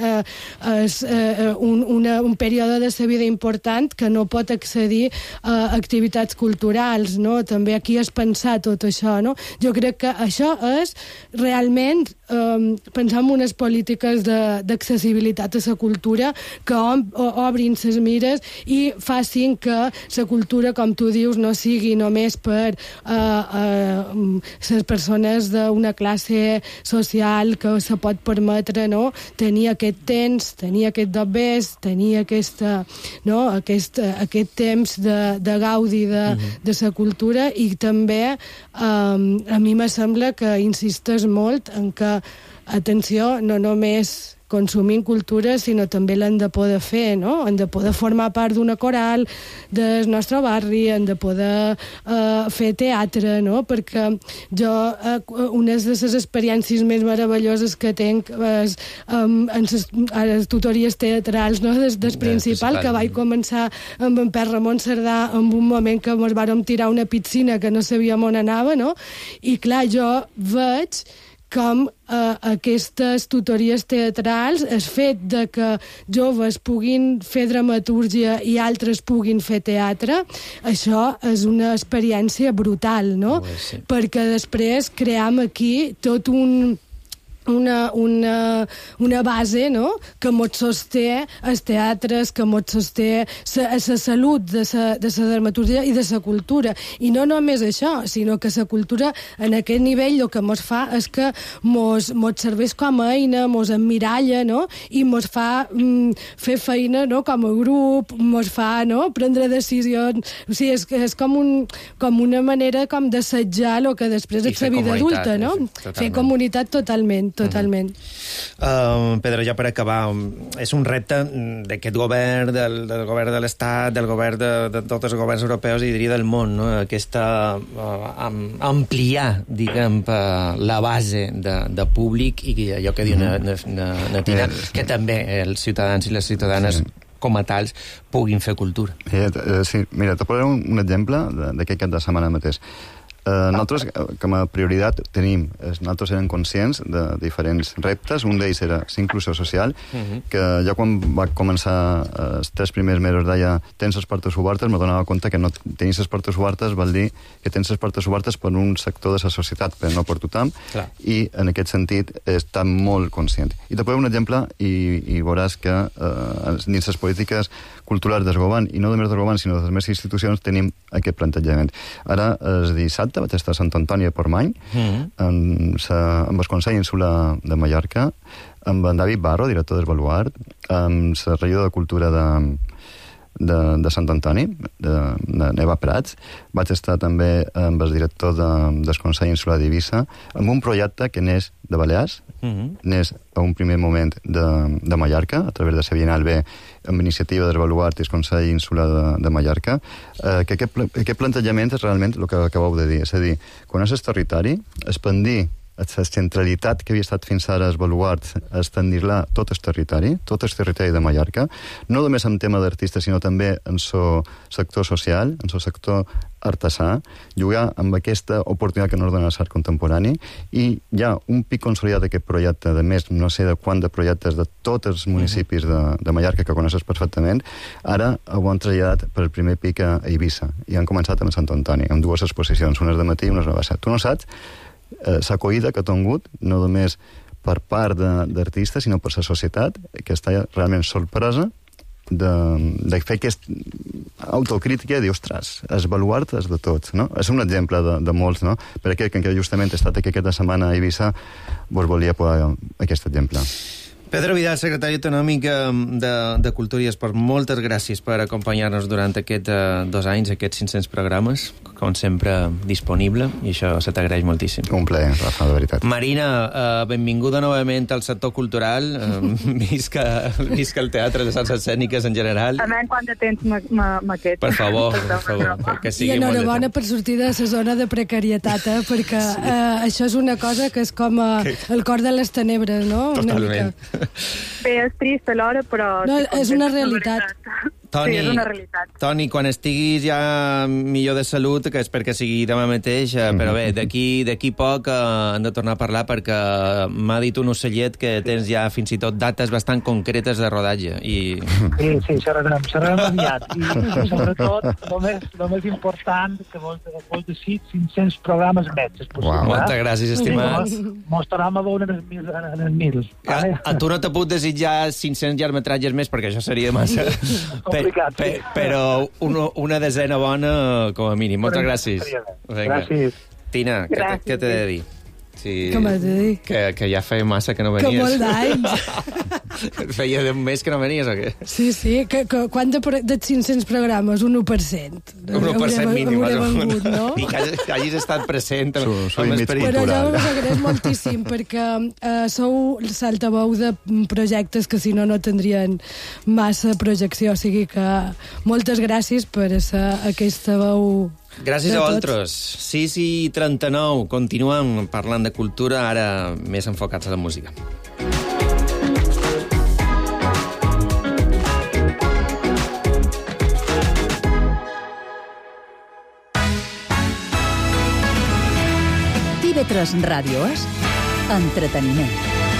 un període de sa vida important que no pot accedir a activitats culturals, no? També aquí és pensar tot això, no? Jo crec que això és realment pensar en unes polítiques d'accessibilitat a la cultura que obrin les mires i facin que la cultura, com tu dius, no sigui només per les persones d'una classe social que se pot permetre, no? Tenir aquest temps, tenir aquest bebès, tenir aquest temps de gaudi de la cultura. I també a mi me sembla que insistes molt en que, atenció, no només consumint cultura, sinó també l'hem de poder fer, no? Hem de poder formar part d'una coral del nostre barri, hem de poder fer teatre, no? Perquè jo, una de les experiències més meravelloses que tenc és en les tutories teatrals, no? Des principal, que vaig començar amb en Pere Ramon Cerdà en un moment que ens vàrem tirar una piscina que no sabíem on anava, no? I clar, jo veig com aquestes tutories teatrals, el fet de que joves puguin fer dramatúrgia i altres puguin fer teatre, això és una experiència brutal, no? Sí. Perquè després cream aquí tot una base, no?, que mos sosté els teatres, que mos sosté la salut de la dramaturgia i de la cultura. I no només això, sinó que la cultura en aquest nivell el que mos fa és que mos serveix com a eina, mos emmiralla, no?, i mos fa fer feina, no?, com a grup, mos fa, no?, prendre decisions. O sigui, és com una manera com d'assetjar el que després és la vida adulta, no? Fer comunitat totalment. Pedro, ja per acabar, és un repte d'aquest govern, del govern de l'Estat, del govern de tots els governs europeus i diria del món, no? Aquesta ampliar, diguem, la base de públic i allò que diu Natina, que també els ciutadans i les ciutadanes com a tals puguin fer cultura. Sí, mira, te posaré un exemple d'aquest cap de setmana mateix. Nosaltres, com a prioritat, nosaltres érem conscients de diferents reptes. Un d'ells era l'inclusió social, que jo quan va començar els 3 primers mesos deia tens les portes obertes, me donava compte que no tenir les portes obertes vol dir que tens les portes obertes per un sector de la societat, però no per tothom, i en aquest sentit està molt conscient. I te posaré un exemple i veuràs que dins les polítiques culturals del govern, i no només del govern, sinó de les més institucions, tenim aquest plantejament. Ara, el dissabte, vaig estar a Sant Antoni de Portmany, amb el Consell Insular de Mallorca, amb en David Barro, director del Baluart, amb la regidora de Cultura de Sant Antoni, de Neva Prats. Vaig estar també amb el director del Consell Insular d'Eivissa, amb un projecte que n'és de Balears, n'és a un primer moment de Mallorca, a través de la Bienal B, amb iniciativa del Baluart i el Consell Insular de Mallorca, que aquest plantejament és realment el que acabeu de dir, és a dir, conèixer el territori, expandir la centralitat que havia estat fins ara el Baluart, estendir-la tot el territori de Mallorca, no només en tema d'artistes, sinó també en el sector social, en el sector artesà, jugar amb aquesta oportunitat que no ens dona l'art contemporani, i hi ha un pic consolidat d'aquest projecte, de més no sé de quant de projectes de tots els municipis de Mallorca que coneixes perfectament. Ara ho han traslladat per el primer pic a Eivissa, i han començat amb Sant Antoni, amb 2 exposicions, unes de matí i unes de passat. Tu no saps l'acollida que ha tingut, no només per part d'artistes, sinó per la societat, que està realment sorpresa de fer aquesta autocrítica i dir, ostres, el Baluart és de tots, no? És un exemple de molts, no? Per aquest que justament he estat aquesta setmana a Eivissa, vos volia posar aquest exemple. Pedro Vidal, secretari autonòmic de Cultura i Esport, moltes gràcies per acompanyar-nos durant aquests 2 anys, aquests 500 programes, com sempre disponible, i això se t'agraeix moltíssim. Un plaer, Rafa, de veritat. Marina, benvinguda novament al sector cultural, visca el teatre, les arts escèniques en general. A menys quant de temps m'aquest. Per favor, que sigui molt de temps. I enhorabona per sortir de la zona de precarietat, perquè això és una cosa que és com el cor de les tenebres, no? Totalment. Bé, és trist alhora, però... No, és una realitat. Toni, sí, és una realitat. Toni, quan estiguis ja millor de salut, que espero que sigui demà mateix, però bé, d'aquí poc hem de tornar a parlar, perquè m'ha dit un ocellet que tens ja fins i tot dates bastant concretes de rodatge. Sí, xerrarem aviat. I sobretot, el més important, que vos decir 500 programes més. Moltes gràcies, estimat. Mos tornem a veure en els 1000. A tu no te puc desitjar 500 llargmetratges més, perquè això seria massa... Però una desena bona, com a mínim. Moltes gràcies. Gràcies. Tina, què t'he de dir? Sí, com has de dir? Que ja feia massa que no venies. Que molt d'anys. Feia un mes que no venies, o què? Sí, que quant de 500 programes? Un 1%. 1% mínim. Vengut, no? I que hagis estat present amb esperit Però cultural. jo us agraeix moltíssim, perquè sou l'altaveu de projectes que si no tindrien massa projecció. O sigui que moltes gràcies per ser aquesta veu. Gràcies a vosaltres. 6:39. Continuem parlant de cultura, ara més enfocats a la música. TV3 Ràdio és entreteniment.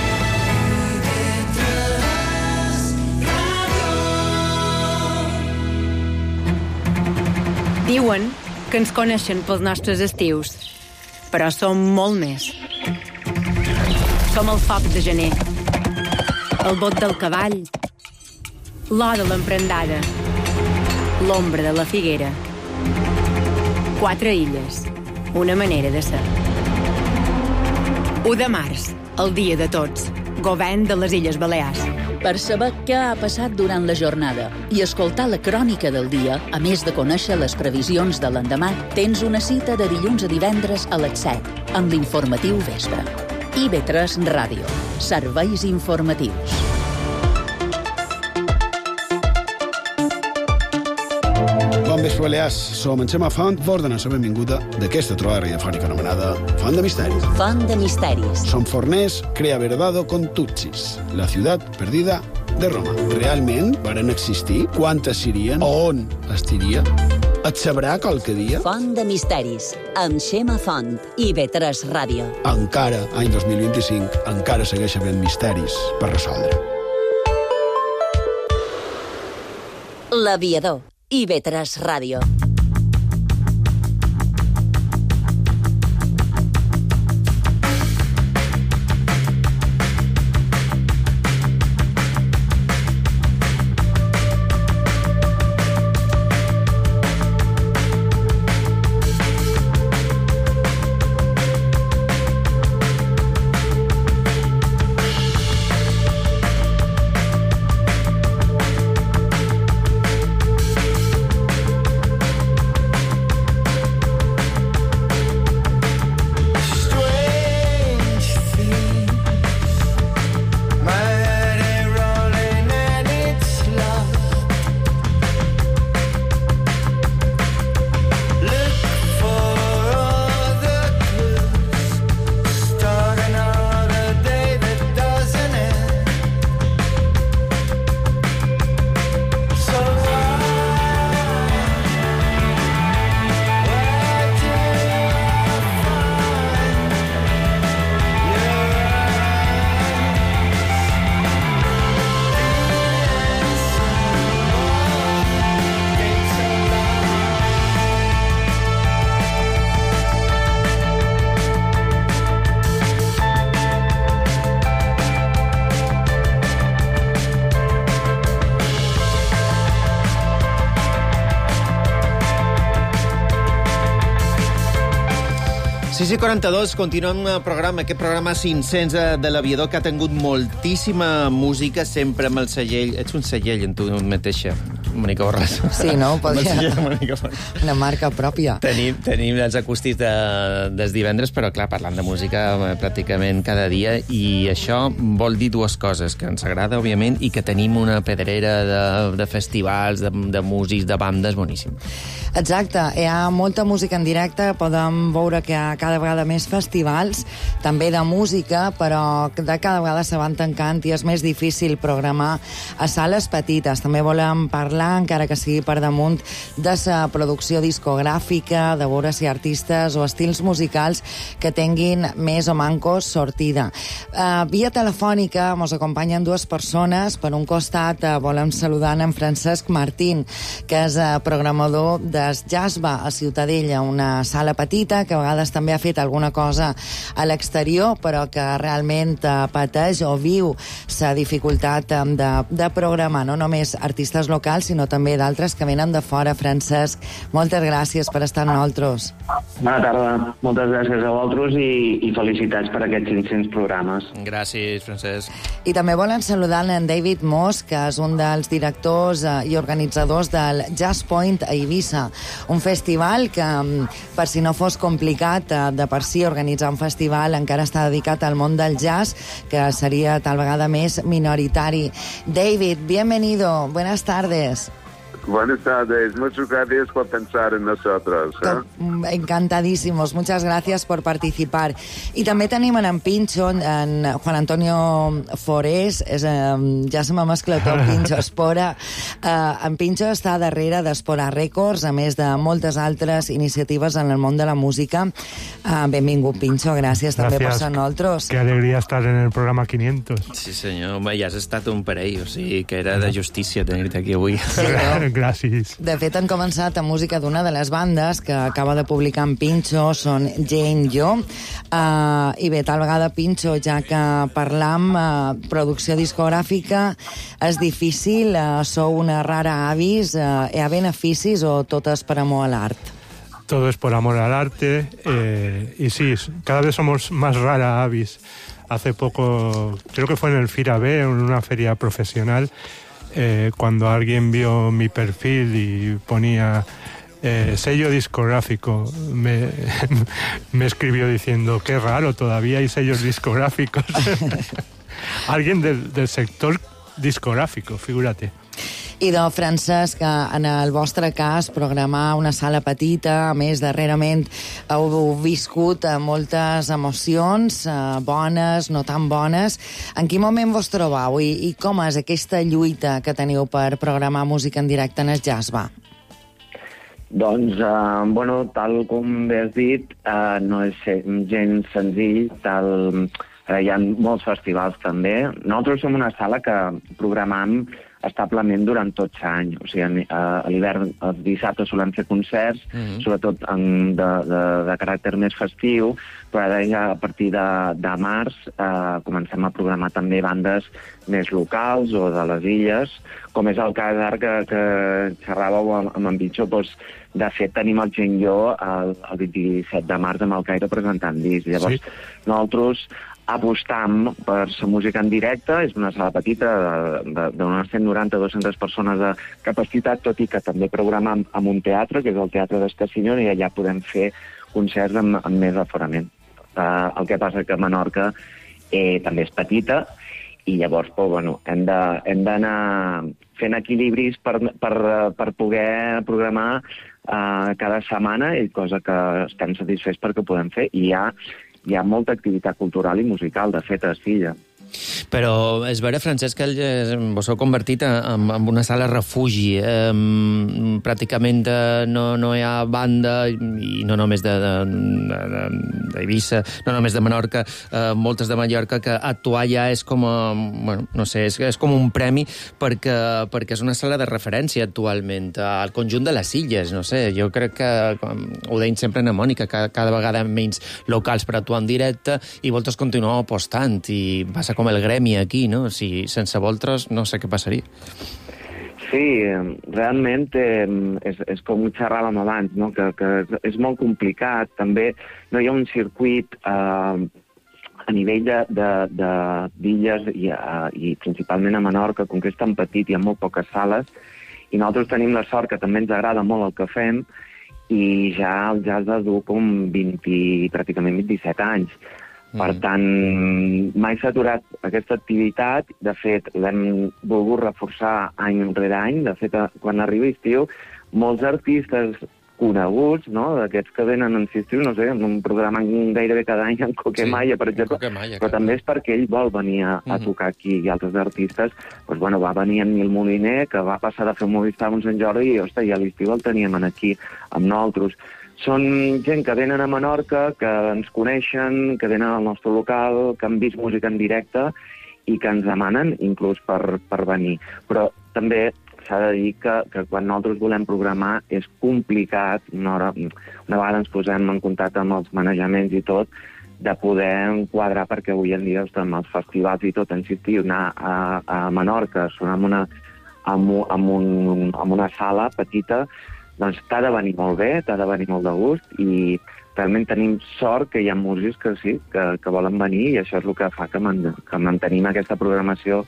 Diuen que ens coneixen pels nostres estius, però som molt més. Som el foc de gener, el bot del cavall, l'or de l'emprendada, l'ombra de la figuera. 4 illes, una manera de ser. 1 de març, el dia de tots, govern de les Illes Balears. Per saber què ha passat durant la jornada i escoltar la crònica del dia, a més de conèixer les previsions de l'endemà, tens una cita de dilluns a divendres a les 7, amb l'informatiu vespre. IB3 Ràdio. Serveis informatius. Bon vespre, Balears. Som en Xema Font, vos donem la benvinguda d'aquesta trobada radiofònica anomenada Font de Misteris. Font de Misteris. Som forners, crea verdado con Tutsis, la ciutat perdida de Roma. Realment varen existir? Quantes serien? On estiria? Et sabrà qualque dia? Font de Misteris, amb Xema Font, IB3 Ràdio. Encara, any 2025, encara segueix havent misteris per resoldre. L'Aviador, IB3 Ràdio. Sí, 42, continuem el programa, aquest programa 500 de l'Aviador, que ha tingut moltíssima música, sempre amb el segell. Ets un segell en tu mateixa, Mònica Borràs. Sí, no? Podria... Mònica Borràs. Una marca pròpia. Tenim els acústics des divendres, però clar, parlant de música pràcticament cada dia, i això vol dir dues coses, que ens agrada, òbviament, i que tenim una pedrera de festivals, de músics, de bandes, boníssim. Exacte, hi ha molta música en directe, podem veure que hi ha cada vegada més festivals, també de música, però de cada vegada se van tancant i és més difícil programar a sales petites. També volem parlar, encara que sigui per damunt, de la producció discogràfica, de veure si artistes o estils musicals que tinguin més o mancos sortida. Via telefònica mos acompanyen dues persones. Per un costat volem saludar en Francesc Martín, que és programador del Jazzba a Ciutadella, una sala petita que a vegades també ha fet alguna cosa a l'exterior, però que realment pateix o viu la dificultat de programar, no només artistes locals, sinó també d'altres que venen de fora. Francesc, moltes gràcies per estar amb nosaltres. Bona tarda, moltes gràcies a vosaltres i felicitats per aquests 500 programes. Gràcies, Francesc. I també volen saludar en David Moss, que és un dels directors i organitzadors del Jazz Point a Eivissa, un festival que, per si no fos complicat de per si organitzar un festival, encara està dedicat al món del jazz, que seria tal vegada més minoritari. David, bienvenido, buenas tardes. Buenas tardes, muchas gracias por pensar en nosotros. Encantadísimos, muchas gracias por participar. I també tenim en Pincho, en Juan Antonio Forés, ja se m'ha mesclat el Pincho, Espora. En Pincho està darrere d'Espora Records, a més de moltes altres iniciatives en el món de la música. Benvingut, Pincho, gràcies també per ser nosaltres. Qué alegría estar en el programa 500. Sí, senyor, home, ja has estat un parell, o sigui que era de justícia tenir-te aquí avui. Sí, gràcies. De fet, han començat a música d'una de les bandes que acaba de publicar en Pincho, són Jane Jo. I bé, tal vegada Pincho, ja que parlam, producció discogràfica, és difícil, sou una rara avis, hi ha beneficis o tot és per amor a l'art? Todo es por amor al arte, y sí, cada vez somos más rara avis. Hace poco, creo que fue en el FIRA B, en una feria profesional, cuando alguien vio mi perfil y ponía sello discográfico, me escribió diciendo, qué raro, todavía hay sellos discográficos. Alguien del sector discográfico, figúrate. I de Francesc, en el vostre cas, programar una sala petita, a més, darrerament heu viscut moltes emocions, bones, no tan bones. En quin moment vos trobeu i com és aquesta lluita que teniu per programar música en directe en el jazz, va? Doncs, tal com bé has dit, no és gens senzill, hi ha molts festivals també. Nosaltres som una sala que programam establement durant tot l'any. O sigui, a l'hivern, els dissabtes solen fer concerts, sobretot de caràcter més festiu, però ara ja a partir de març comencem a programar també bandes més locals o de les illes, com és el cas ara que xerràveu amb en Pincho. De fet, tenim el Jane Jo el 27 de març amb el Caire presentant disc. Llavors, nosaltres apostam per la música en directe. És una sala petita d'unes 190-200 persones de capacitat, tot i que també programem en un teatre, que és el Teatre d'Estacinyón, i allà podem fer concerts amb més aforament. El que passa que Menorca també és petita, i llavors hem d'anar fent equilibris per poder programar cada setmana, cosa que estem satisfets perquè ho podem fer, i hi ha molta activitat cultural i musical, de fet, a Silla. Però és vera, Francesc, que vos heu convertit en una sala refugi. Pràcticament no hi ha banda, i no només d'Eivissa, no només de Menorca, moltes de Mallorca, que actuar ja és com és com un premi perquè és una sala de referència actualment al conjunt de les illes. No sé, jo crec que, ho deim sempre en Mònica, cada vegada menys locals per actuar en directe, i vosaltres continueu apostant, i passa com el gremi aquí, no? Si sense vosaltres no sé què passaria. Sí, realment és com ho xerràvem abans, no? Que és molt complicat. També no hi ha un circuit a nivell d'illes i principalment a Menorca, com que és tan petit, hi ha molt poques sales, i nosaltres tenim la sort que també ens agrada molt el que fem, i ja el jazz dur com pràcticament 27 anys. Per tant, mai s'ha aturat aquesta activitat. De fet, l'hem volgut reforçar any rere any. De fet, quan arriba estiu, molts artistes coneguts, no?, d'aquests que venen en estiu, no sé, en programen gairebé cada any en Coquemalla, per exemple, però també és perquè ell vol venir a tocar aquí, i altres artistes, va venir en Nil Moliner, que va passar de fer un Movistar amb Sant Jordi, i, ostres, i a l'estiu el teníem aquí amb nosaltres. Són gent que venen a Menorca, que ens coneixen, que venen al nostre local, que han vist música en directe i que ens demanen inclús per venir. Però també s'ha de dir que quan nosaltres volem programar és complicat, una vegada ens posem en contacte amb els manejaments i tot, de poder enquadrar, perquè avui en dia amb els festivals i tot, en estiu, anar a Menorca, sonar amb una sala petita, doncs t'ha de venir molt bé, t'ha de venir molt de gust, i realment tenim sort que hi ha músics que sí, que volen venir, i això és el que fa que mantenim aquesta programació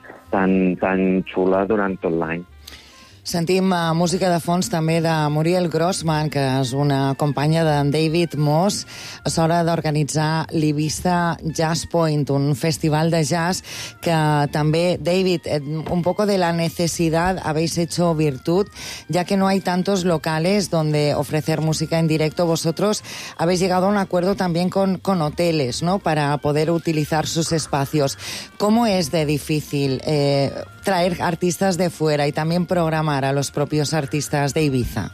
tan xula durant tot l'any. Sentim música de fons també de Muriel Grossman, que és una companya de David Moss. És hora d'organitzar l'Ibiza Jazz Point, un festival de jazz que també, David, un poco de la necesidad habéis hecho virtud, ya que no hay tantos locales donde ofrecer música en directo. Vosotros habéis llegado a un acuerdo también con hoteles, ¿no?, para poder utilizar sus espacios. ¿Cómo es de difícil traer artistas de fuera y también programar a los propios artistas de Ibiza?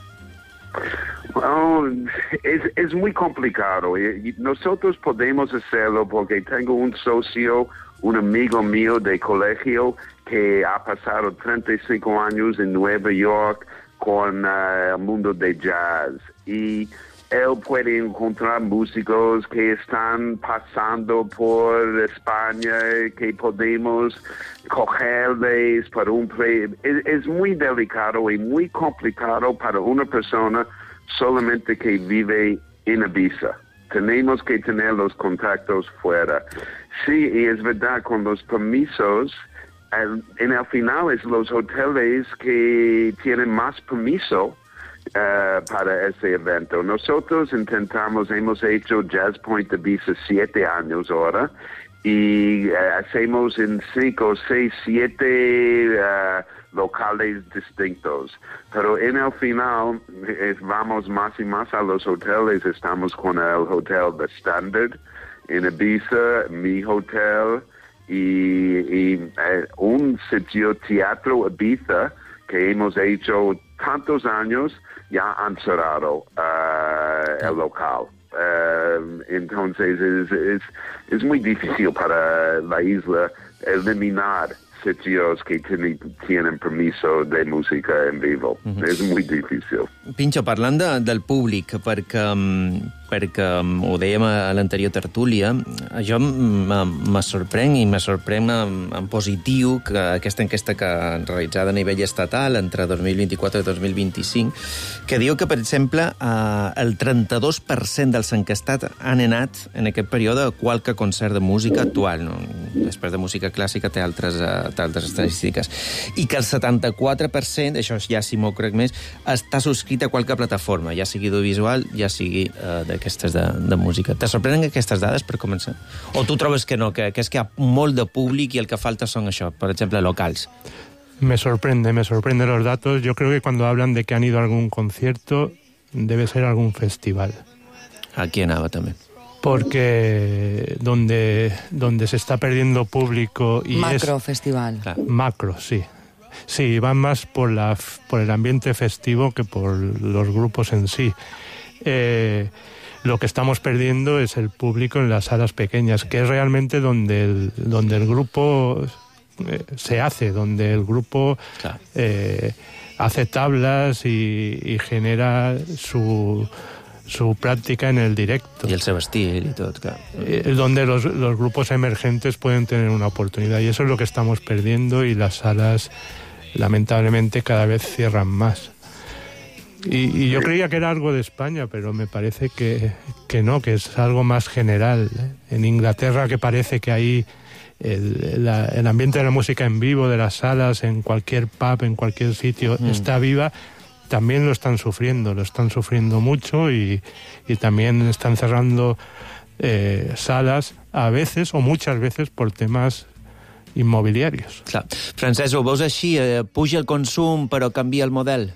Bueno, es muy complicado. Nosotros podemos hacerlo porque tengo un socio, un amigo mío de colegio que ha pasado 35 años en Nueva York con el mundo de jazz, y él puede encontrar músicos que están pasando por España, que podemos cogerles para un es muy delicado y muy complicado para una persona solamente que vive en Ibiza. Tenemos que tener los contactos fuera. Sí, y es verdad, con los permisos, en el final es los hoteles que tienen más permiso para ese evento. Nosotros hemos hecho Jazz Point Ibiza 7 años ahora, y hacemos en 5, 6, 7 locales distintos. Pero en el final vamos más y más a los hoteles. Estamos con el Hotel The Standard en Ibiza, mi hotel, y un sitio Teatro Ibiza que hemos hecho tantos años, ya han cerrado el local. Entonces es muy difícil para la isla eliminar sitios que tienen permiso de música en vivo. És molt difícil. Pinxo, parlant del públic, perquè ho dèiem a l'anterior tertúlia, jo me sorprèn, i me sorprèn en positiu, que aquesta enquesta que han realitzat a nivell estatal entre 2024 i 2025, que diu que, per exemple, el 32% dels enquestats han anat en aquest període a qualque concert de música actual. No? Després de música clàssica té altres estadístiques. I que el 74%, això ja si m'ho crec més, està subscrit a qualque plataforma, ja sigui audiovisual, ja sigui d'aquestes de música. Te sorprenen aquestes dades, per començar? O tu trobes que no, que és que hi ha molt de públic i el que falta són això, per exemple, locals? Me sorprende los datos. Yo creo que cuando hablan de que han ido a algún concierto, debe ser algún festival. Aquí anava també. Porque donde se está perdiendo público y macro festival. Macro, sí. Sí, van más por el ambiente festivo que por los grupos en sí. Lo que estamos perdiendo es el público en las salas pequeñas, que es realmente donde el grupo se hace, donde el grupo hace tablas y genera su práctica en el directo. Y el seu estil y todo, claro. Donde los grupos emergentes pueden tener una oportunidad, y eso es lo que estamos perdiendo, y las salas lamentablemente cada vez cierran más. Y yo creía que era algo de España, pero me parece que no, que es algo más general. En Inglaterra, que parece que ahí el ambiente de la música en vivo, de las salas, en cualquier pub, en cualquier sitio, está viva, también lo están sufriendo mucho, y también están cerrando salas a veces o muchas veces por temas immobiliarios. Clar. Francesc, ho veus així? Puja el consum però canvia el model?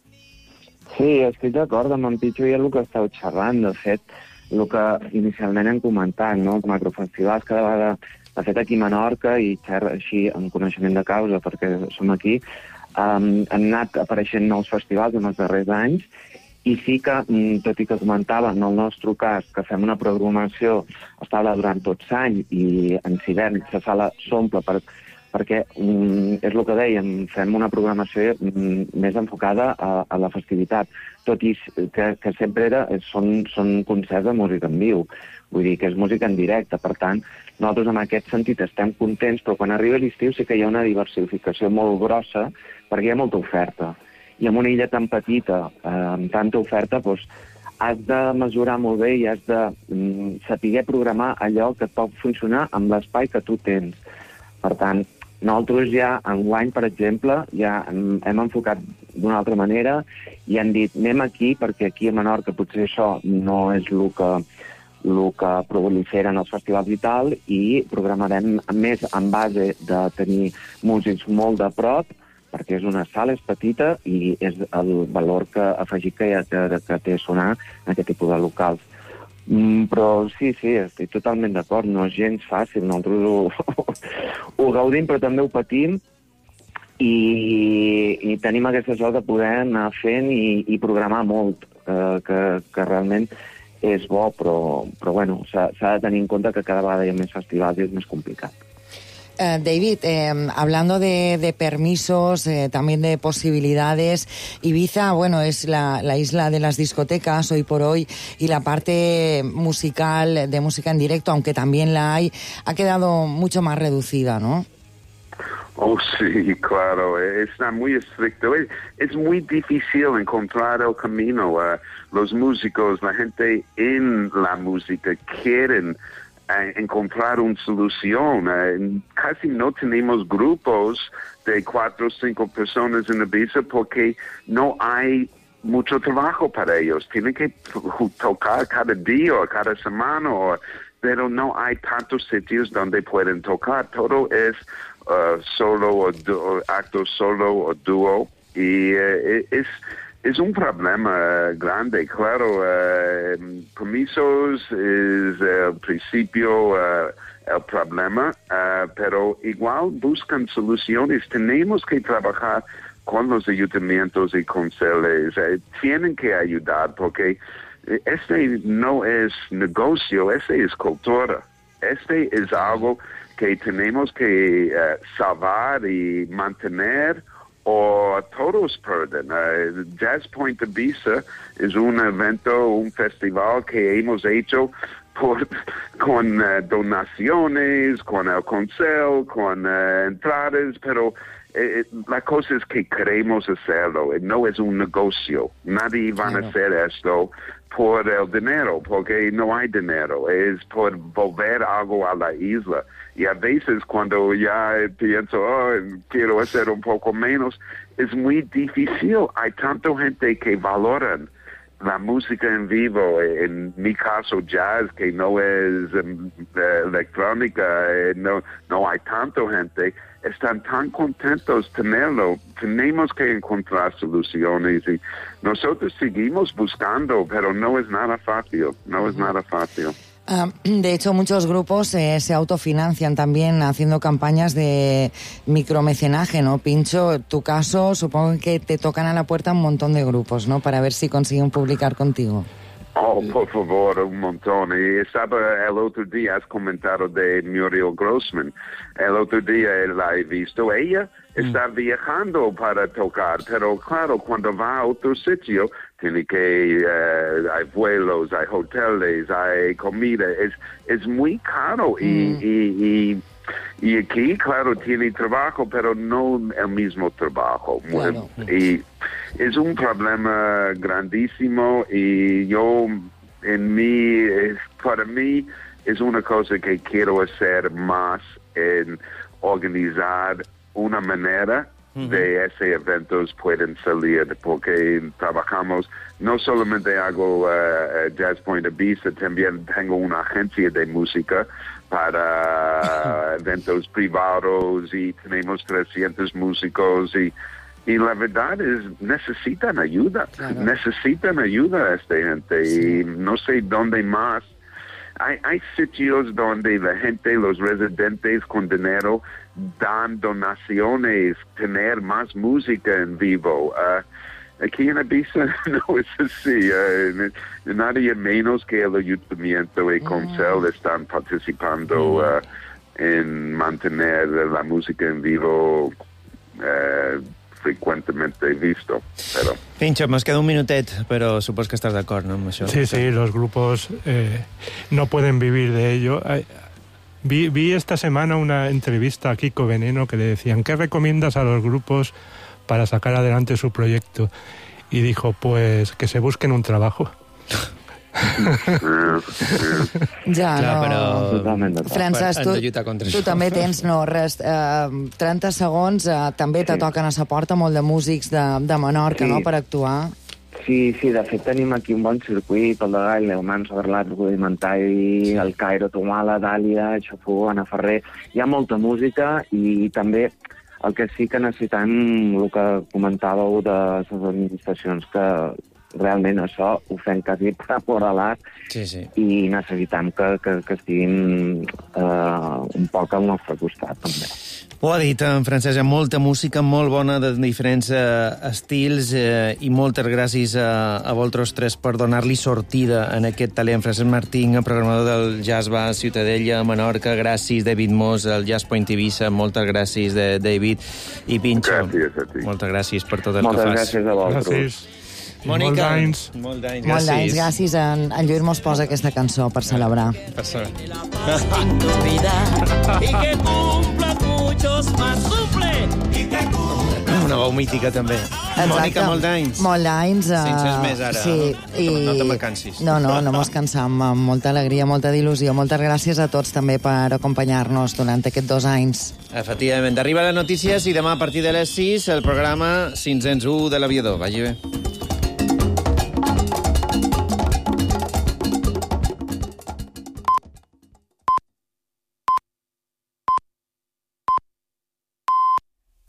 Sí, estic d'acord amb en Pitxo i el que esteu xerrant. De fet, el que inicialment hem comentat, no? Els macrofestivals cada vegada, de fet aquí a Menorca, i xerra així amb coneixement de causa perquè som aquí, han anat apareixent nous festivals en els darrers anys, i sí que, tot i que comentava, en el nostre cas, que fem una programació estable durant tot l'any, i en hivern la sala s'omple per perquè és el que dèiem, fem una programació més enfocada a la festivitat, tot i que sempre són concerts de música en viu, vull dir que és música en directe, per tant, nosaltres en aquest sentit estem contents, però quan arriba l'estiu sí que hi ha una diversificació molt grossa, perquè hi ha molta oferta, i en una illa tan petita, amb tanta oferta, doncs, has de mesurar molt bé i has de saber programar allò que et pot funcionar amb l'espai que tu tens. Per tant, nosaltres ja enguany, per exemple, ja hem enfocat d'una altra manera i hem dit, anem aquí, perquè aquí a Menorca potser això no és el que proliferen els festivals i tal, i programarem més en base de tenir músics molt de prop, perquè és una sala, és petita, i és el valor afegit que té sonar en aquest tipus de locals. Però sí, estic totalment d'acord, no és gens fàcil, nosaltres ho gaudim, però també ho patim, i tenim aquesta sort de poder anar fent i programar molt, que realment és bo, però bueno, s'ha de tenir en compte que cada vegada hi ha més festivals i és més complicat. David, hablando de permisos, también de posibilidades, Ibiza, bueno, es la isla de las discotecas hoy por hoy, y la parte musical, de música en directo, aunque también la hay, ha quedado mucho más reducida, ¿no? Oh, sí, claro, está muy estricto. Es muy difícil encontrar el camino. Los músicos, la gente en la música quieren encontrar una solución. Casi no tenemos grupos de 4 o 5 personas en Ibiza porque no hay mucho trabajo para ellos. Tienen que tocar cada día o cada semana, pero no hay tantos sitios donde pueden tocar. Todo es solo o acto solo o dúo, y es un problema grande, claro. Permisos es el principio el problema, pero igual buscan soluciones. Tenemos que trabajar con los ayuntamientos y conceles. Tienen que ayudar porque este no es negocio, este es cultura. Este es algo que tenemos que salvar y mantener, o todos pierden. Jazz Point Ibiza es un evento, un festival que hemos hecho con donaciones, con el consejo, con entradas, pero la cosa es que queremos hacerlo. No es un negocio. Nadie va a hacer esto por el dinero, porque no hay dinero. Es por volver algo a la isla. Y a veces cuando ya pienso, quiero hacer un poco menos, es muy difícil. Hay tanta gente que valoran la música en vivo, en mi caso jazz, que no es electrónica, no hay tanta gente. Están tan contentos tenerlo. Tenemos que encontrar soluciones y nosotros seguimos buscando, pero no es nada fácil, no es nada fácil. De hecho, muchos grupos se autofinancian también haciendo campañas de micromecenaje, ¿no, Pincho? Tu caso, supongo que te tocan a la puerta un montón de grupos, ¿no?, para ver si consiguen publicar contigo. Oh, por favor, un montón. Y estaba el otro día, has comentado de Muriel Grossman. El otro día la he visto. Ella está viajando para tocar, pero claro, cuando va a otro sitio, tiene que, hay vuelos, hay hoteles, hay comida. Es muy caro. Y aquí, claro, tiene trabajo, pero no el mismo trabajo. Claro. Y es un problema grandísimo, y yo, para mí, es una cosa que quiero hacer más, en organizar una manera de esos eventos pueden salir, porque trabajamos, no solamente hago Jazz Point Ibiza, también tengo una agencia de música para eventos privados, y tenemos 300 músicos, y la verdad es, necesitan ayuda a esta gente, y no sé dónde más. Hay sitios donde la gente, los residentes con dinero, dan donaciones, tener más música en vivo. Aquí en Ibiza no es así. Nadie menos que el ayuntamiento y Consell están participando en mantener la música en vivo frecuentemente visto. Pero... Pincho, nos queda un minutet, pero supongo que estás de acuerdo, ¿no? Amb això? Sí, los grupos no pueden vivir de ello. Vi esta semana una entrevista a Kiko Veneno que le decían, ¿qué recomiendas a los grupos para sacar adelante su proyecto? Y dijo, pues que se busquen un trabajo. Ja, clar, no... però... Francesc, tu també tens, 30 segons, també te toquen a sa porta molt de músics de Menorca, no?, per actuar. Sí, de fet tenim aquí un bon circuit, el de Gall, Leumans, Overlat, Rudimentari, el Cairo, Tomala, Dàlia, Xafú, Anna Ferrer... Hi ha molta música i també el que sí que necessitem, el que comentàveu de les administracions, que realment això ho fem quasi per amor a l'art i necessitem que estiguin un poc al nostre costat, també. Ho ha dit en Francesc, molta música molt bona de diferents estils i moltes gràcies a vosaltres tres per donar-li sortida en aquest talent. Francesc Martín, programador del Jazz Bar Ciutadella, Menorca, gràcies. David Moss, el Jazz Point Ibiza, moltes gràcies, David. I Pincho, gràcies a ti. Moltes gràcies per tot el que fas. Moltes gràcies a vosaltres. Gràcies. Mònica, molt d'anys. Molt d'anys, gràcies. En Lluís mos posa aquesta cançó per celebrar. Y que cumpla muchos más, cumple. Y que cumpla. Una veu mítica, també. Exacte. Mònica, molt d'anys. Molt d'anys. 500 més, ara. Sí, No te m'cansis. No mos cansam, amb molta alegria, molta il·lusió. Moltes gràcies a tots també per acompanyar-nos durant aquests 2 anys. Efectivament. Arriba les notícies i demà a partir de les 6 el programa 501 de l'Aviador. Vagi bé.